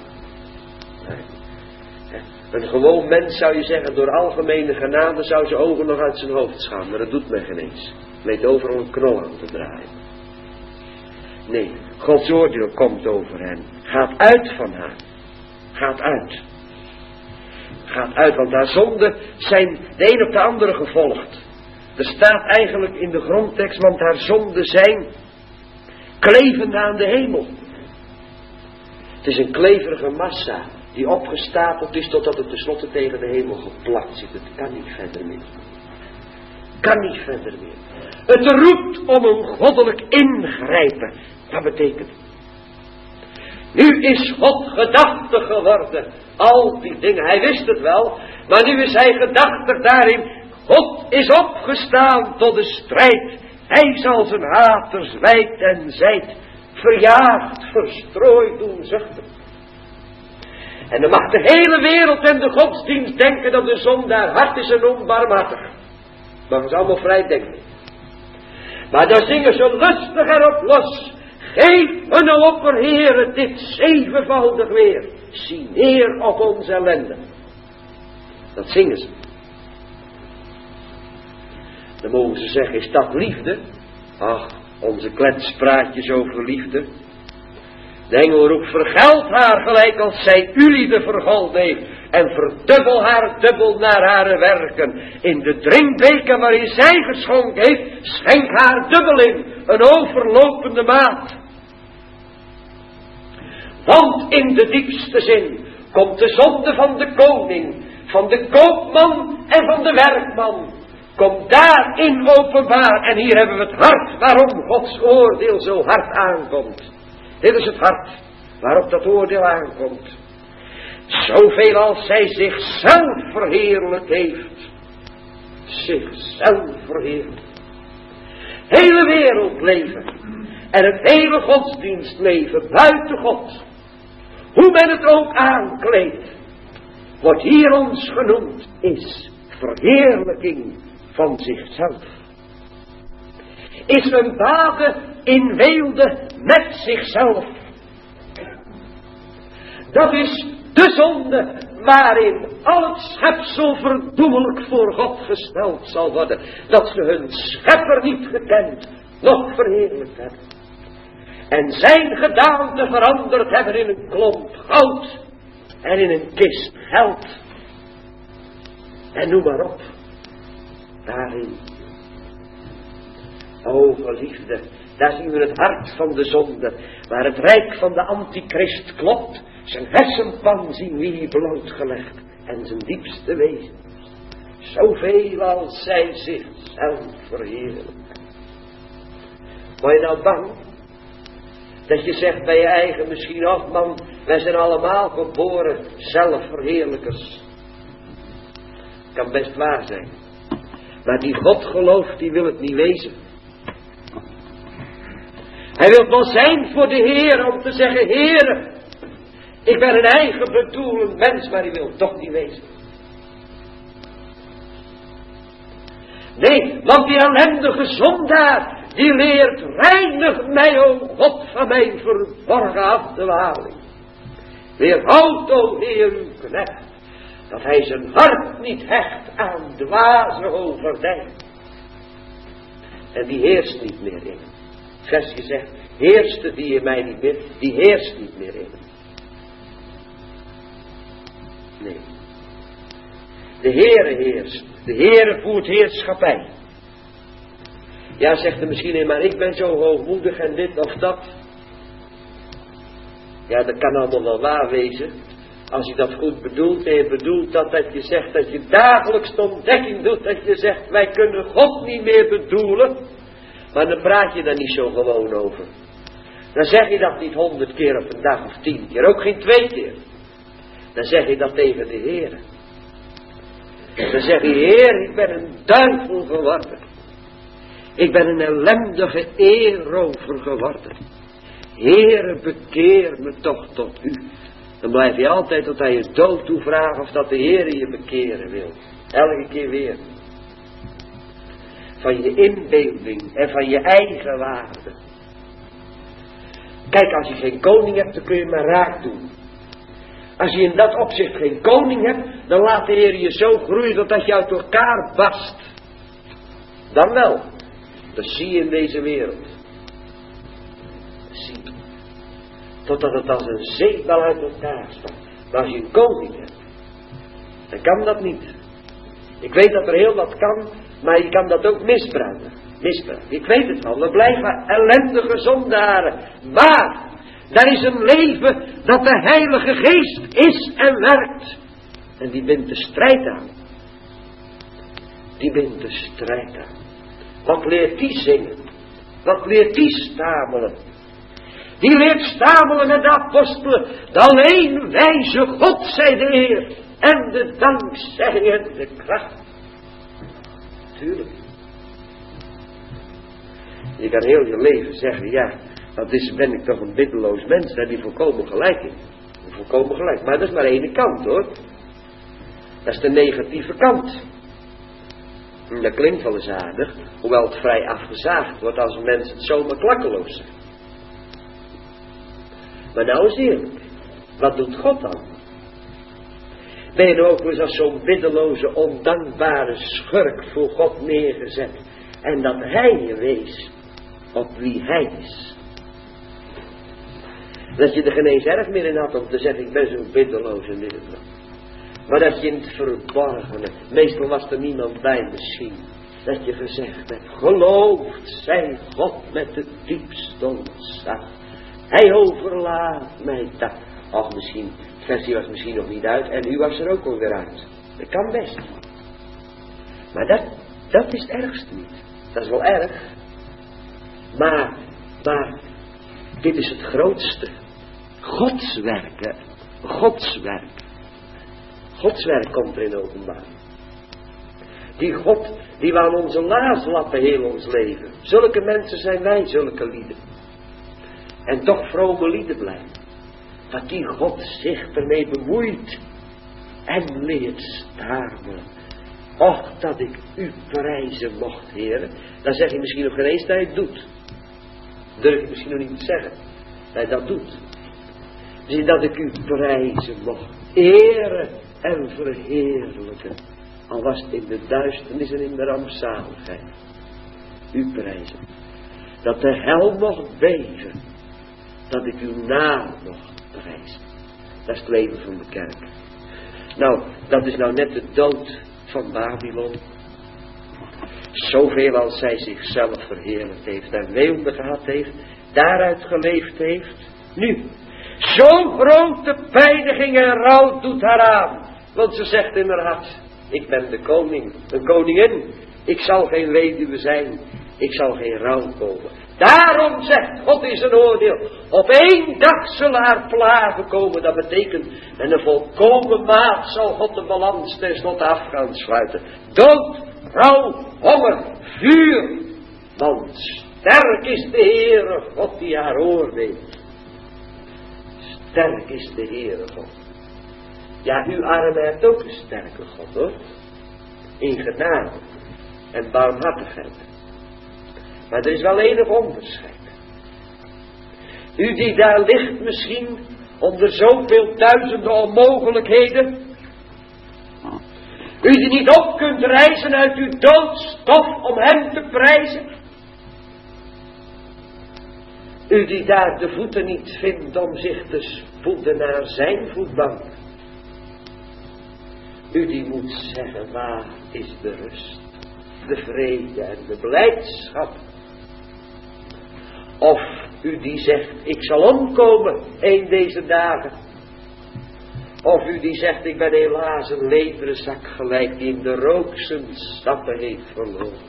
Een gewoon mens zou je zeggen, door algemene genade zou zijn ogen nog uit zijn hoofd gaan. Maar dat doet men geen eens. Weet overal een knol aan te draaien. Nee, Gods oordeel komt over hen. Gaat uit van haar. Gaat uit. Gaat uit, want haar zonden zijn de een op de andere gevolgd. Er staat eigenlijk in de grondtekst, want haar zonden zijn klevend aan de hemel. Het is een kleverige massa die opgestapeld is totdat het tenslotte tegen de hemel geplakt zit. Het kan niet verder meer. Kan niet verder meer. Het roept om een goddelijk ingrijpen. Wat betekent het? Nu is God gedachtig geworden. Al die dingen, hij wist het wel. Maar nu is hij gedachtig daarin. God is opgestaan tot de strijd. Hij zal zijn haters wijd en zijd verjaagd, verstrooid doen zuchten. En dan mag de hele wereld en de godsdienst denken dat de zondaar hard is en onbarmhartig. Mag ze allemaal vrij denken. Maar dan zingen ze lustig erop los. Geef een opper, Heere, dit 7voudig weer. Zie neer op onze ellende. Dat zingen ze. Dan mogen ze zeggen, is dat liefde? Ach, onze kletspraatjes over liefde. De engel roept, vergeld haar gelijk als zij u liefde vergolden heeft. En verdubbel haar dubbel naar haar werken. In de drinkbeker waarin zij geschonken heeft, schenk haar dubbel in. Een overlopende maat. Want in de diepste zin komt de zonde van de koning, van de koopman en van de werkman. Komt daarin openbaar. En hier hebben we het hart waarom Gods oordeel zo hard aankomt. Dit is het hart waarop dat oordeel aankomt. Zoveel als zij zichzelf verheerlijk heeft. Zichzelf verheerlijk. Hele wereldleven. En het hele godsdienstleven buiten God. Hoe men het ook aankleedt. Wordt hier ons genoemd. Is verheerlijking van zichzelf. Is een baden in weelde met zichzelf. Dat is de zonde waarin al het schepsel verdoemelijk voor God gesteld zal worden. Dat ze hun schepper niet gekend, nog verheerlijkt hebben. En zijn gedaante veranderd hebben in een klomp goud en in een kist geld. En noem maar op. Daarin. O geliefde, daar zien we het hart van de zonde, waar het rijk van de antichrist klopt. Zijn hersenpan zien we hier blootgelegd en zijn diepste wezen. Zoveel als zij zichzelf verheerlijken. Word je nou bang? Dat je zegt bij je eigen misschien, ach man, wij zijn allemaal geboren zelfverheerlijkers. Kan best waar zijn. Maar die God gelooft, die wil het niet wezen. Hij wil wel zijn voor de Heer om te zeggen, Heere, ik ben een eigen bedoelend mens, maar hij wil toch niet wezen. Nee, want die ellendige zondaar, die leert, reinig mij, o God, van mijn verborgen afdwaling. Weerhoud, o Heer, uw knecht, dat hij zijn hart niet hecht aan dwaze overdijk. En die heerst niet meer in hem. Vers gezegd, heerste die in mij niet meer, die heerst niet meer in hem. Nee. De Heere heerst. De Heere voert heerschappij. Ja, zegt er misschien een, maar ik ben zo hoogmoedig en dit of dat. Ja, dat kan allemaal wel waar wezen. Als je dat goed bedoelt en je bedoelt dat je zegt dat je dagelijks de ontdekking doet. Dat je zegt, wij kunnen God niet meer bedoelen. Maar dan praat je daar niet zo gewoon over. Dan zeg je dat niet 100 keer op een dag of 10 keer. Ook geen 2 keer. Dan zeg je dat tegen de Heer. Dan zeg je, Heer, ik ben een duivel geworden. Ik ben een ellendige eerrover geworden. Heere, bekeer me toch tot u. Dan blijf je altijd tot aan je dood toe vragen of dat de Heer je bekeren wil. Elke keer weer. Van je inbeelding en van je eigen waarde. Kijk, als je geen koning hebt, dan kun je maar raak doen. Als je in dat opzicht geen koning hebt, dan laat de Heer je zo groeien totdat je uit elkaar barst. Dan wel. Dat zie je in deze wereld. Dat zie je. Totdat het als een zeepbal uit elkaar staat. Maar als je een koning hebt, dan kan dat niet. Ik weet dat er heel wat kan, maar je kan dat ook misbruiken. Ik weet het wel, we blijven ellendige zondaren. Maar, daar is een leven dat de Heilige Geest is en werkt. En die bindt de strijd aan. Die bindt de strijd aan. Wat leert die zingen? Wat leert die stamelen? Die leert stamelen met de apostelen. De alleen wijze God zij de Heer. En de dankzegging en de kracht. Tuurlijk. Je kan heel je leven zeggen, ja, ben ik toch een biddeloos mens. Daar die volkomen gelijk in. Volkomen gelijk. Maar dat is maar de ene kant hoor. Dat is de negatieve kant. En dat klinkt wel eens aardig. Hoewel het vrij afgezaagd wordt als mensen het zomaar klakkeloos zijn. Maar nou eens eerlijk. Wat doet God dan? Ben je nou ook eens als zo'n biddeloze, ondankbare schurk voor God neergezet. En dat hij je wees op wie hij is. Dat je er geen eens erg meer in had om te zeggen, ik ben zo biddeloos en dit en dat. Maar dat je in het verborgene, meestal was er niemand bij misschien, dat je gezegd hebt, geloofd zij God met de diepste ontzag. Hij overlaat mij dat. Och, misschien, het versie was misschien nog niet uit en u was er ook alweer uit. Dat kan best. Maar dat is het ergste niet. Dat is wel erg. Maar, dit is het grootste. Gods werk, hè. Gods werk. Gods werk komt er in openbaar. Die God, die we aan onze laars lappen heel ons leven. Zulke mensen zijn wij, zulke lieden. En toch vrome lieden blijven. Dat die God zich ermee bemoeit. En leert stamelen. Och, dat ik u prijzen mocht, heren. Dan zeg je misschien nog geen eens dat je het doet. Durf je misschien nog niet te zeggen. Dat je dat doet. Dus dat ik u prijzen mocht. Eren en verheerlijken. Al was het in de duisternis en in de rampzaligheid. U prijzen. Dat de hel mocht beven. Dat ik uw naam mocht prijzen. Dat is het leven van de kerk. Nou, dat is nou net de dood van Babylon. Zoveel als zij zichzelf verheerlijkt heeft en weelde gehad heeft, daaruit geleefd heeft. Nu, zo'n grote pijniging en rouw doet haar aan. Want ze zegt in haar hart, ik ben de koning, een koningin. Ik zal geen weduwe zijn, ik zal geen rouw komen. Daarom zegt God in zijn oordeel, op 1 dag zullen haar plagen komen. Dat betekent, met een volkomen maat zal God de balans tenslotte af gaan sluiten. Dood, rouw, honger, vuur. Want sterk is de Heere God die haar oordeelt. Sterk is de Heere God. Ja, uw arme hebt ook een sterke God hoor. In genade. en barmhartigheid. Maar er is wel enig onderscheid. U die daar ligt misschien onder zoveel duizenden onmogelijkheden. U die niet op kunt rijzen uit uw doodstof om hem te prijzen. U die daar de voeten niet vindt om zich te spoeden naar zijn voetbank. U die moet zeggen, waar is de rust, de vrede en de blijdschap. Of u die zegt, ik zal omkomen een deze dagen. Of u die zegt, ik ben helaas een lederen zak gelijk die in de rook zijn stappen heeft verloren.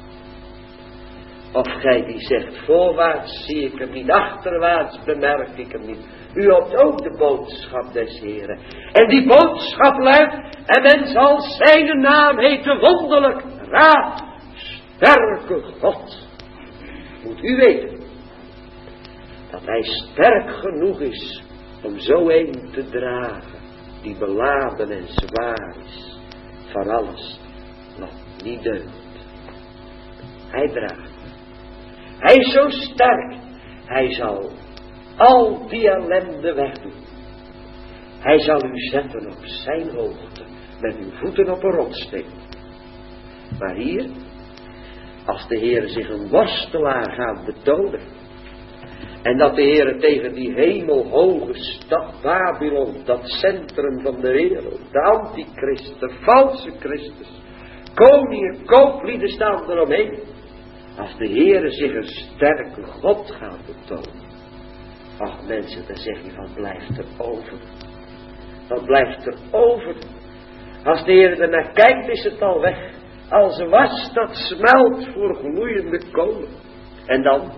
Of gij die zegt, voorwaarts zie ik hem niet, achterwaarts bemerk ik hem niet. U hebt ook de boodschap des Heren. En die boodschap luidt, en men zal zijn naam heten wonderlijk, raad, sterke God. Moet u weten, dat hij sterk genoeg is om zo een te dragen, die beladen en zwaar is, van alles wat niet deugt. Hij draagt. Hij is zo sterk, hij zal al die ellende wegdoen. Hij zal u zetten op zijn hoogte, met uw voeten op een rotssteen. Maar hier, als de Heer zich een worstelaar gaat betonen, en dat de Heer tegen die hemelhoge stad Babylon, dat centrum van de wereld, de antichrist, de valse Christus, koningen, kooplieden staan eromheen. Als de Heer zich een sterke God gaat betonen. Ach mensen, dan zeg je, wat blijft er over? Wat blijft er over? Als de Heer er naar kijkt, is het al weg. Als een was dat smelt voor gloeiende kolen. En dan?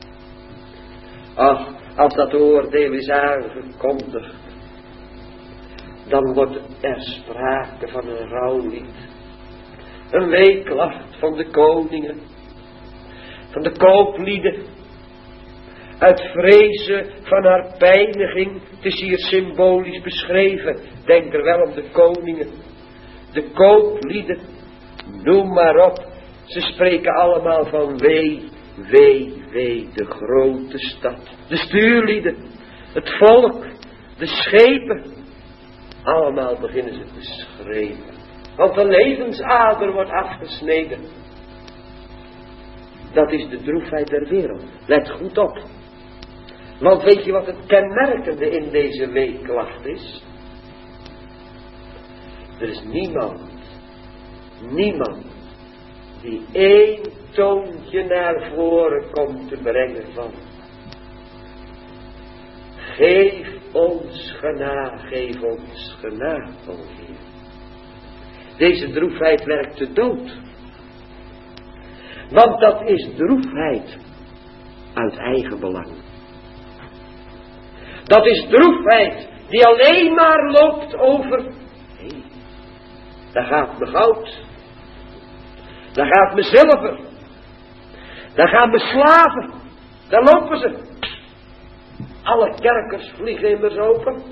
Ach, als dat oordeel is aangekondigd, dan wordt er sprake van een rouwlied. Een weeklacht van de koningen, van de kooplieden, uit vrezen van haar pijniging. Het is hier symbolisch beschreven. Denk er wel om de koningen, de kooplieden, noem maar op. Ze spreken allemaal van wee, wee, wee, de grote stad. De stuurlieden, het volk, de schepen. Allemaal beginnen ze te schreeuwen. Want de levensader wordt afgesneden. Dat is de droefheid der wereld. Let goed op. Want weet je wat het kenmerkende in deze weeklacht is? Er is niemand die één toontje naar voren komt te brengen van: geef ons genade, o Heer. Deze droefheid werkt de dood. Want dat is droefheid uit eigen belang. Dat is droefheid die alleen maar loopt over: hé, daar gaat me goud. Daar gaat me zilver. Daar gaan me slaven. Daar lopen ze. Alle kerkers vliegen immers open.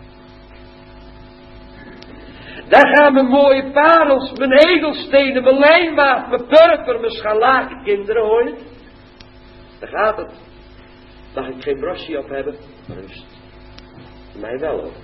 Daar gaan mijn mooie parels, mijn edelstenen, mijn lijnwaad, mijn purper, mijn scharlaken, kinderen, hoor je? Daar gaat het. Mag ik geen brosje op hebben? Rust. Voor mij wel, hoor.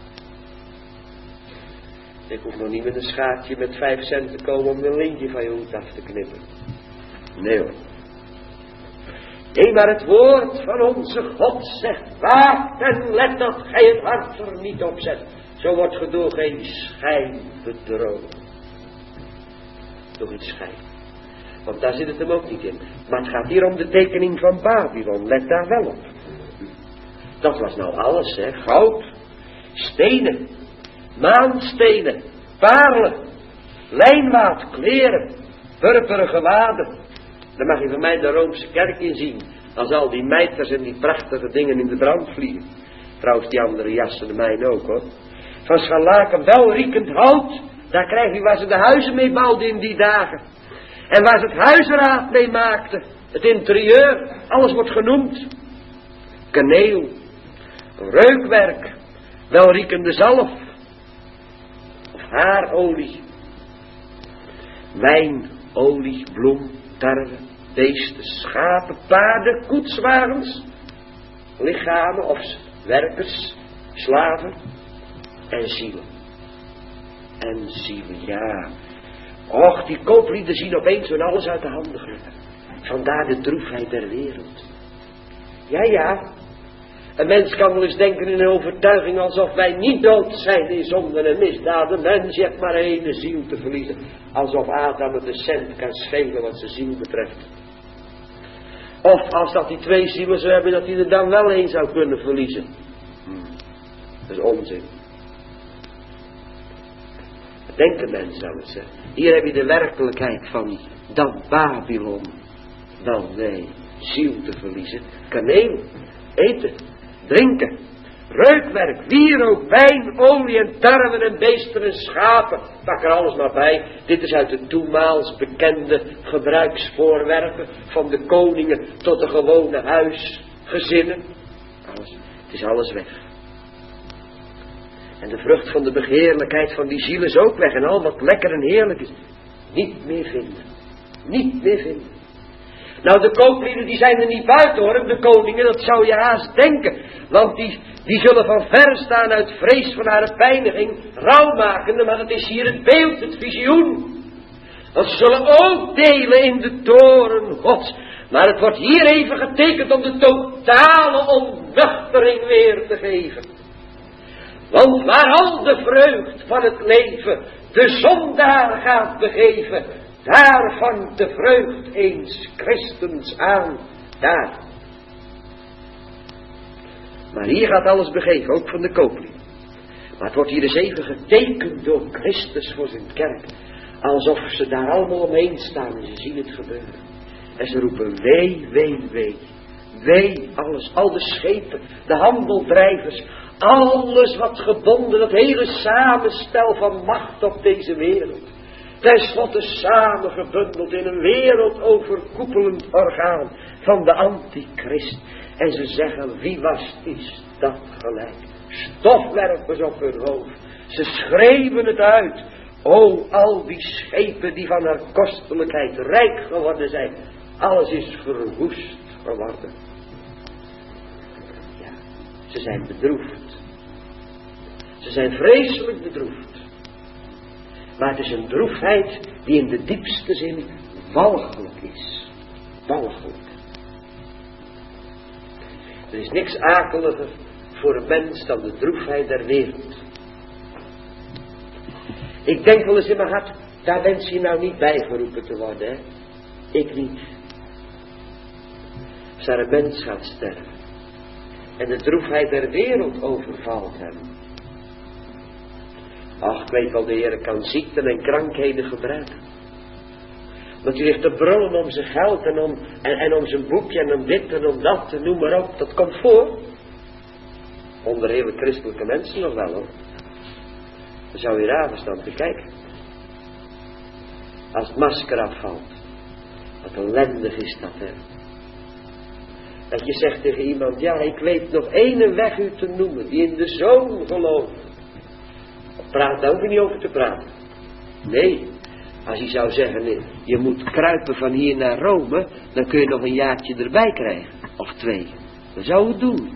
Ik hoef nog niet met een schaartje met 5 cent te komen om een lintje van je hoed af te knippen. Nee hoor. Nee, maar het woord van onze God zegt: waakt en let dat gij het hart er niet op zet. Zo wordt ge door geen schijn bedrogen. Door iets schijn. Want daar zit het hem ook niet in. Maar het gaat hier om de tekening van Babylon. Let daar wel op. Dat was nou alles, hè. Goud, stenen, maanstenen, parelen, lijnwaad, kleren, purperen gewaden. Dan mag je van mij de Roomse kerk in zien. Als al die mijters en die prachtige dingen in de brand vliegen. Trouwens, die andere jassen, de mijne ook, hoor. Van scharlaken welriekend hout. Daar krijg je waar ze de huizen mee bouwden in die dagen. En waar ze het huisraad mee maakten. Het interieur, alles wordt genoemd. Kaneel, reukwerk, welriekende zalf. Of haarolie. Wijn, olie, bloem, tarwe, beesten, schapen, paarden, koetswagens, lichamen of werkers, slaven en zielen. En zielen, ja. Och, die kooplieden zien opeens hun alles uit de handen glippen. Vandaar de droefheid der wereld. Ja. Een mens kan wel eens denken in een overtuiging alsof wij niet dood zijn in zonden en misdaden. Mens, je hebt maar één ziel te verliezen. Alsof Adam het een cent kan schelen wat zijn ziel betreft. Of als dat die 2 zielen zou hebben, dat hij er dan wel één zou kunnen verliezen. Dat is onzin. Denken mensen zou het zeggen. Hier heb je de werkelijkheid van dat Babylon. Wel nee, ziel te verliezen. Kaneel, eten, drinken, reukwerk, wierook, wijn, olie en tarwe en beesten en schapen. Pak er alles maar bij. Dit is uit de toenmaals bekende gebruiksvoorwerpen van de koningen tot de gewone huisgezinnen. Alles. Het is alles weg. En de vrucht van de begeerlijkheid van die ziel is ook weg. En al wat lekker en heerlijk is, niet meer vinden. Niet meer vinden. Nou, de kooplieden die zijn er niet buiten hoor, de koningen, dat zou je haast denken. Want die zullen van ver staan uit vrees van haar pijniging, rouwmakende, maar het is hier het beeld, het visioen. Want ze zullen ook delen in de toren Gods. Maar het wordt hier even getekend om de totale ontnuchtering weer te geven. Want waar al de vreugd van het leven de zondaar gaat begeven, daar vangt de vreugd eens Christens aan, daar. Maar hier gaat alles begeven, ook van de kooplieden. Maar het wordt hier eens even getekend door Christus voor zijn kerk. Alsof ze daar allemaal omheen staan en ze zien het gebeuren. En ze roepen wee, wee, wee. Wee, alles, al de schepen, de handeldrijvers, alles wat gebonden, dat hele samenstel van macht op deze wereld. Ten slotte samengebundeld in een wereldoverkoepelend orgaan van de antichrist. En ze zeggen, wie was is dat gelijk? Stofwerpers op hun hoofd. Ze schreeuwen het uit. O, al die schepen die van haar kostelijkheid rijk geworden zijn. Alles is verwoest geworden. Ja, ze zijn bedroefd. Ze zijn vreselijk bedroefd. Maar het is een droefheid die in de diepste zin walgelijk is. Walgelijk. Er is niks akeliger voor een mens dan de droefheid der wereld. Ik denk wel eens in mijn hart, daar wens je nou niet bijgeroepen te worden, hè? Ik niet. Als er een mens gaat sterven en de droefheid der wereld overvalt hem. Ach, ik weet wel, de Heer kan ziekten en krankheden gebruiken. Want u ligt te brullen om zijn geld en om zijn boekje en om dit en om dat en noem maar op. Dat komt voor. Onder hele christelijke mensen nog wel hoor. Dan zou je raar staan te kijken. Als het masker afvalt. Wat ellendig is dat hè. Dat je zegt tegen iemand, ja ik weet nog één weg u te noemen die in de Zoon gelooft. Praat daar ook niet over te praten. Nee, als hij zou zeggen, nee, je moet kruipen van hier naar Rome, dan kun je nog een jaartje erbij krijgen. Of 2. Dan zou het doen.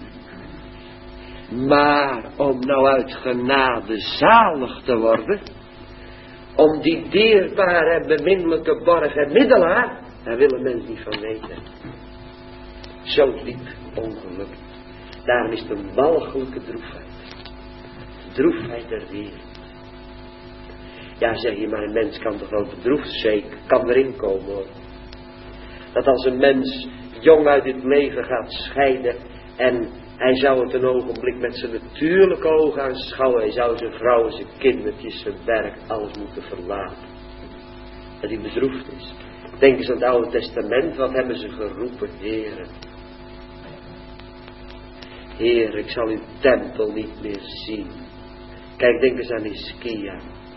Maar om nou uit genade zalig te worden, om die dierbare en beminnelijke borg en middelaar, daar willen mensen niet van weten. Zo diep ongeluk. Daarom is het een walgelijke droefheid. Droefheid der wereld. Ja, zeg je, maar een mens kan toch wel bedroefd zijn, kan erin komen hoor. Dat als een mens jong uit dit leven gaat scheiden en hij zou het een ogenblik met zijn natuurlijke ogen aanschouwen, hij zou zijn vrouw, zijn kindertjes, zijn werk, alles moeten verlaten. Dat hij bedroefd is. Denk eens aan het Oude Testament, wat hebben ze geroepen, Heere. Heer, ik zal uw tempel niet meer zien. Kijk, denk eens aan Hiskia.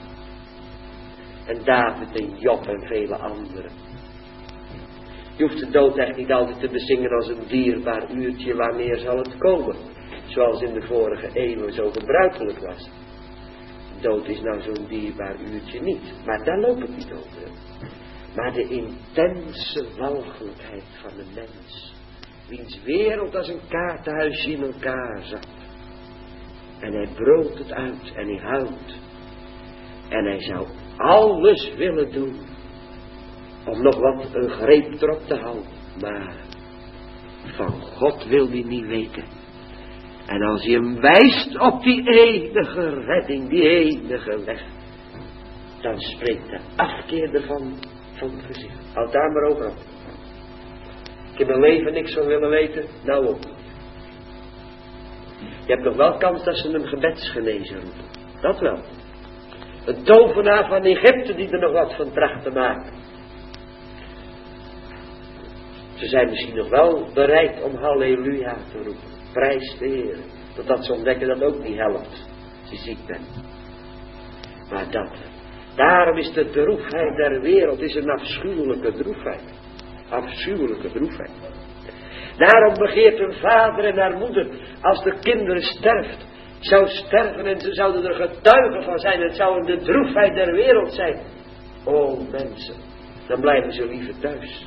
En David en Job en vele anderen. Je hoeft de dood echt niet altijd te bezingen als een dierbaar uurtje. Wanneer zal het komen? Zoals in de vorige eeuwen zo gebruikelijk was. Dood is nou zo'n dierbaar uurtje niet. Maar daar loopt het niet over. maar de intense walgelijkheid van de mens, wiens wereld als een kaartenhuisje in elkaar zat. En hij brult het uit en hij huilt. En hij zou alles willen doen om nog wat een greep erop te houden. Maar van God wil hij niet weten. En als hij hem wijst op die enige redding, die enige weg, dan spreekt de afkeer ervan van het gezicht. Houd daar maar over op. Ik heb mijn leven niks van willen weten, nou ook. Je hebt nog wel kans dat ze hem gebedsgenezer roepen. Dat wel. Een tovenaar van Egypte die er nog wat van tracht te maken. Ze zijn misschien nog wel bereid om halleluja te roepen. Prijs de Heer. Totdat ze ontdekken dat ook niet helpt. Als je ziek bent. Maar dat. Daarom is de droefheid der wereld is een afschuwelijke droefheid. Afschuwelijke droefheid. Daarom begeert een vader en haar moeder, als de kinderen sterft, zou sterven en ze zouden er getuigen van zijn. Het zou de droefheid der wereld zijn. O mensen, dan blijven ze liever thuis.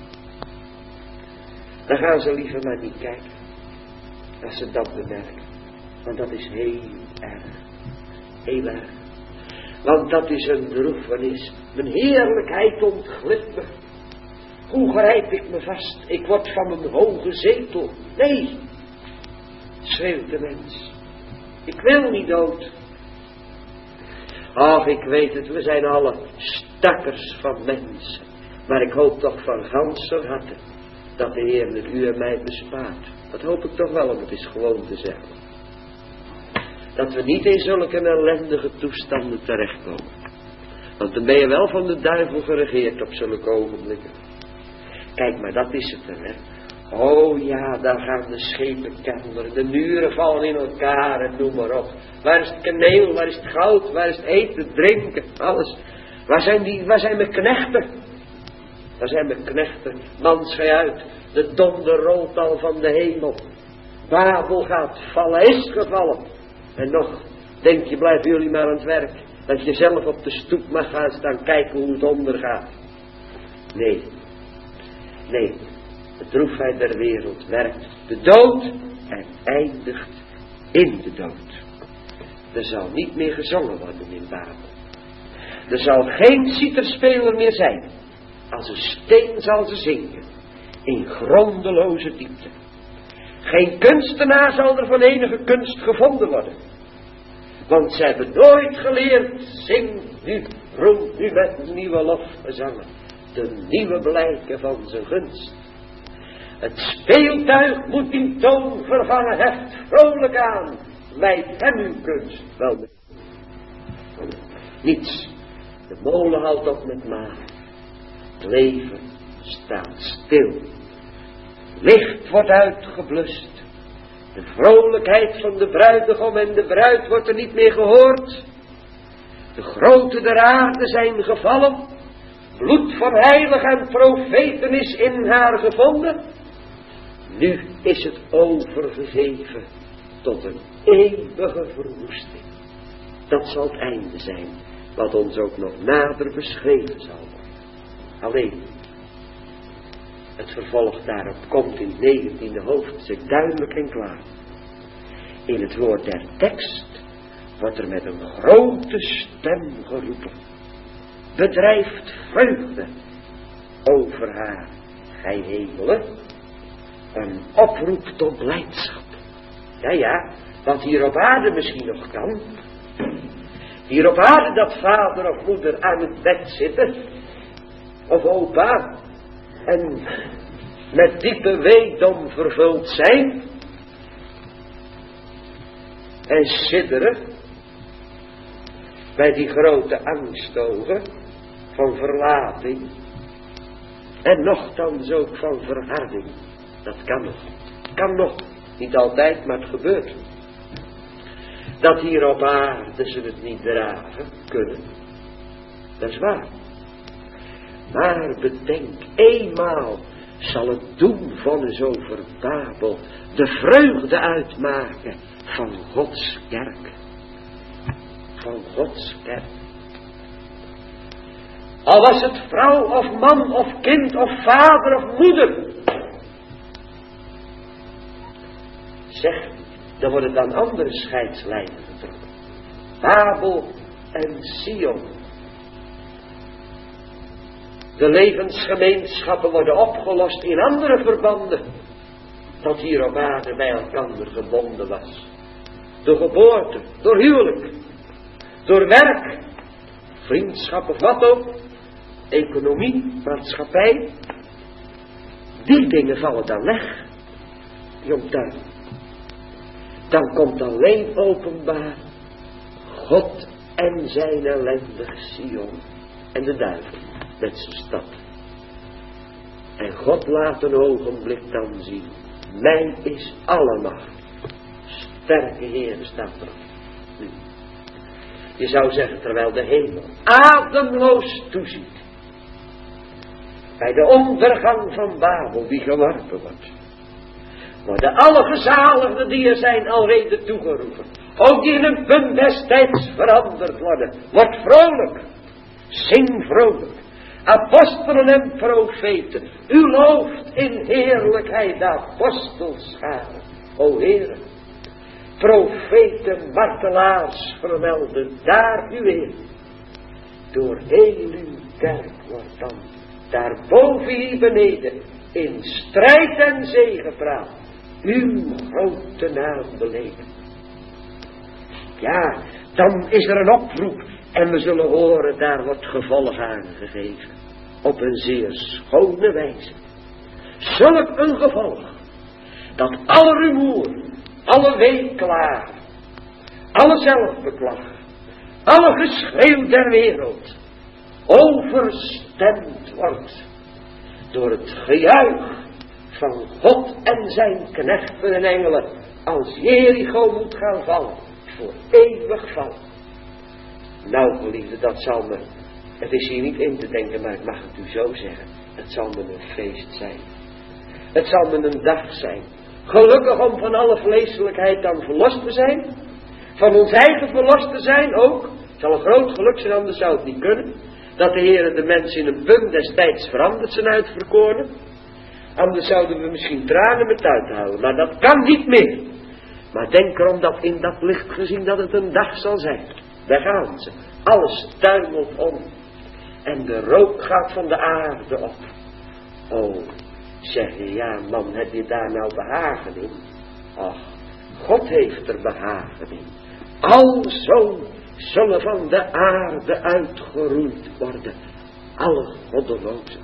Dan gaan ze liever maar niet kijken. Als ze dat bemerken. Want dat is heel erg. Heel erg. Want dat is een droefenis. Mijn heerlijkheid ontglipt me. Hoe grijp ik me vast? Ik word van mijn hoge zetel. Nee, schreeuwt de mens. Ik wil niet dood. Ach, ik weet het, we zijn alle stakkers van mensen. Maar ik hoop toch van ganser harte dat de Heer het u en mij bespaart. Dat hoop ik toch wel, om het eens gewoon te zeggen. Dat we niet in zulke ellendige toestanden terechtkomen. Want dan ben je wel van de duivel geregeerd op zulke ogenblikken. Kijk, maar dat is het dan, hè. Oh ja, daar gaan de schepen kelderen. De muren vallen in elkaar en noem maar op. Waar is het kaneel, waar is het goud, waar is het eten, drinken, alles. Waar zijn mijn knechten? Waar zijn mijn knechten? Man, schei uit. De donder rolt al van de hemel. Babel gaat vallen, is gevallen. En nog, denk je, blijven jullie maar aan het werk. Dat je zelf op de stoep mag gaan staan kijken hoe het ondergaat. Nee. Nee, de droefheid der wereld werkt de dood en eindigt in de dood. Er zal niet meer gezongen worden in Babel. Er zal geen citerspeler meer zijn. Als een steen zal ze zinken in grondeloze diepte. Geen kunstenaar zal er van enige kunst gevonden worden. Want ze hebben nooit geleerd, zing nu, roem nu met nieuwe lofgezangen. De nieuwe blijken van zijn gunst. Het speeltuig moet in toon vervangen, heft vrolijk aan. Wijd hem uw kunst wel mee. Niets. De molen houdt op met malen. Het leven staat stil. Licht wordt uitgeblust. De vrolijkheid van de bruidegom en de bruid wordt er niet meer gehoord. De groten der aarde zijn gevallen. Bloed van heilig en profeten is in haar gevonden. Nu is het overgegeven tot een eeuwige verwoesting. Dat zal het einde zijn, wat ons ook nog nader beschreven zal worden. Alleen, het vervolg daarop komt in het 19e hoofdstuk duidelijk en klaar. In het woord der tekst wordt er met een grote stem geroepen. Bedrijft vreugde over haar, gij hemelen. Een oproep tot blijdschap. Ja, wat hier op aarde misschien nog kan. Hier op aarde dat vader of moeder aan het bed zitten. Of opa. En met diepe weedom vervuld zijn. En sidderen. Bij die grote angstogen van verlating. En nochtans ook van verharding. Dat kan nog. Kan nog. Niet altijd, maar het gebeurt. Dat hier op aarde ze het niet dragen kunnen. Dat is waar. Maar bedenk, eenmaal zal het doen van eens over Babel de vreugde uitmaken van Gods kerk. Van Gods kerk. Al was het vrouw of man of kind of vader of moeder. Zeg, dan worden dan andere scheidslijnen getrokken. Babel en Sion. De levensgemeenschappen worden opgelost in andere verbanden. Dat hier op aarde bij elkaar gebonden was. Door geboorte, door huwelijk, door werk, vriendschap of wat ook. Economie, maatschappij. Die dingen vallen dan weg. Jongtuin. Dan komt alleen openbaar God en zijn ellendig Sion en de duivel met zijn stad. En God laat een ogenblik dan zien. Mijn is alle macht. Sterke Heere staat erop. Nu. Je zou zeggen, terwijl de hemel ademloos toeziet. Bij de ondergang van Babel die geworpen wordt. Worden alle gezaligden die er zijn alrede toegeroepen. Ook die in een punt destijds veranderd worden. Word vrolijk. Zing vrolijk. Apostelen en profeten. U looft in heerlijkheid de apostelscharen. O Heere. Profeten, martelaars vermelden daar uw eer. Door heel uw kerk wordt dan daarboven hier beneden in strijd en zegepraat uw grote naam beleden. Ja, dan is er een oproep en we zullen horen, daar wordt gevolg aan gegeven. Op een zeer schone wijze. Zulk een gevolg, dat alle rumoer, alle weeklaar, alle zelfbeklag, alle geschreeuw der wereld, overstemd wordt door het gejuich van God en zijn knechten en engelen, als Jericho moet gaan vallen, voor eeuwig vallen. Nou geliefde, dat zal me, het is hier niet in te denken, maar ik mag het u zo zeggen, het zal me een feest zijn. Het zal me een dag zijn. Gelukkig om van alle vleeselijkheid dan verlost te zijn, van ons eigen verlost te zijn ook. Het zal een groot geluk zijn, anders zou het niet kunnen. Dat de Heer de mens in een punt destijds veranderd zijn uitverkoren. Anders zouden we misschien tranen met uithouden. Maar dat kan niet meer. Maar denk erom dat in dat licht gezien dat het een dag zal zijn. Daar gaan ze. Alles tuimelt om. En de rook gaat van de aarde op. Oh, zeg je, ja man, heb je daar nou behagen in? Ach, God heeft er behagen in. Alzo zullen van de aarde uitgeroeid worden. Alle goddelozen.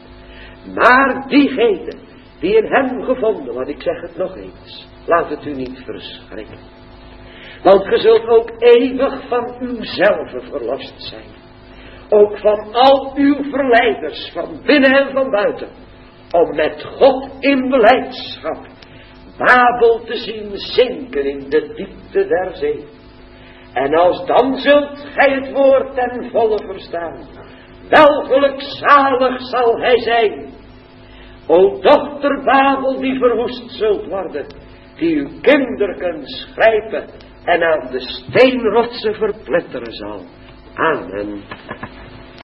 Maar diegenen die in hem gevonden, want ik zeg het nog eens, laat het u niet verschrikken. Want ge zult ook eeuwig van uzelf verlost zijn. Ook van al uw verleiders, van binnen en van buiten. Om met God in belijdschap Babel te zien zinken in de diepte der zee. En als dan zult gij het woord ten volle verstaan. Wel gelukzalig zal hij zijn. O dochter Babel die verwoest zult worden. Die uw kinderkens grijpen en aan de steenrotsen verpletteren zal. Amen.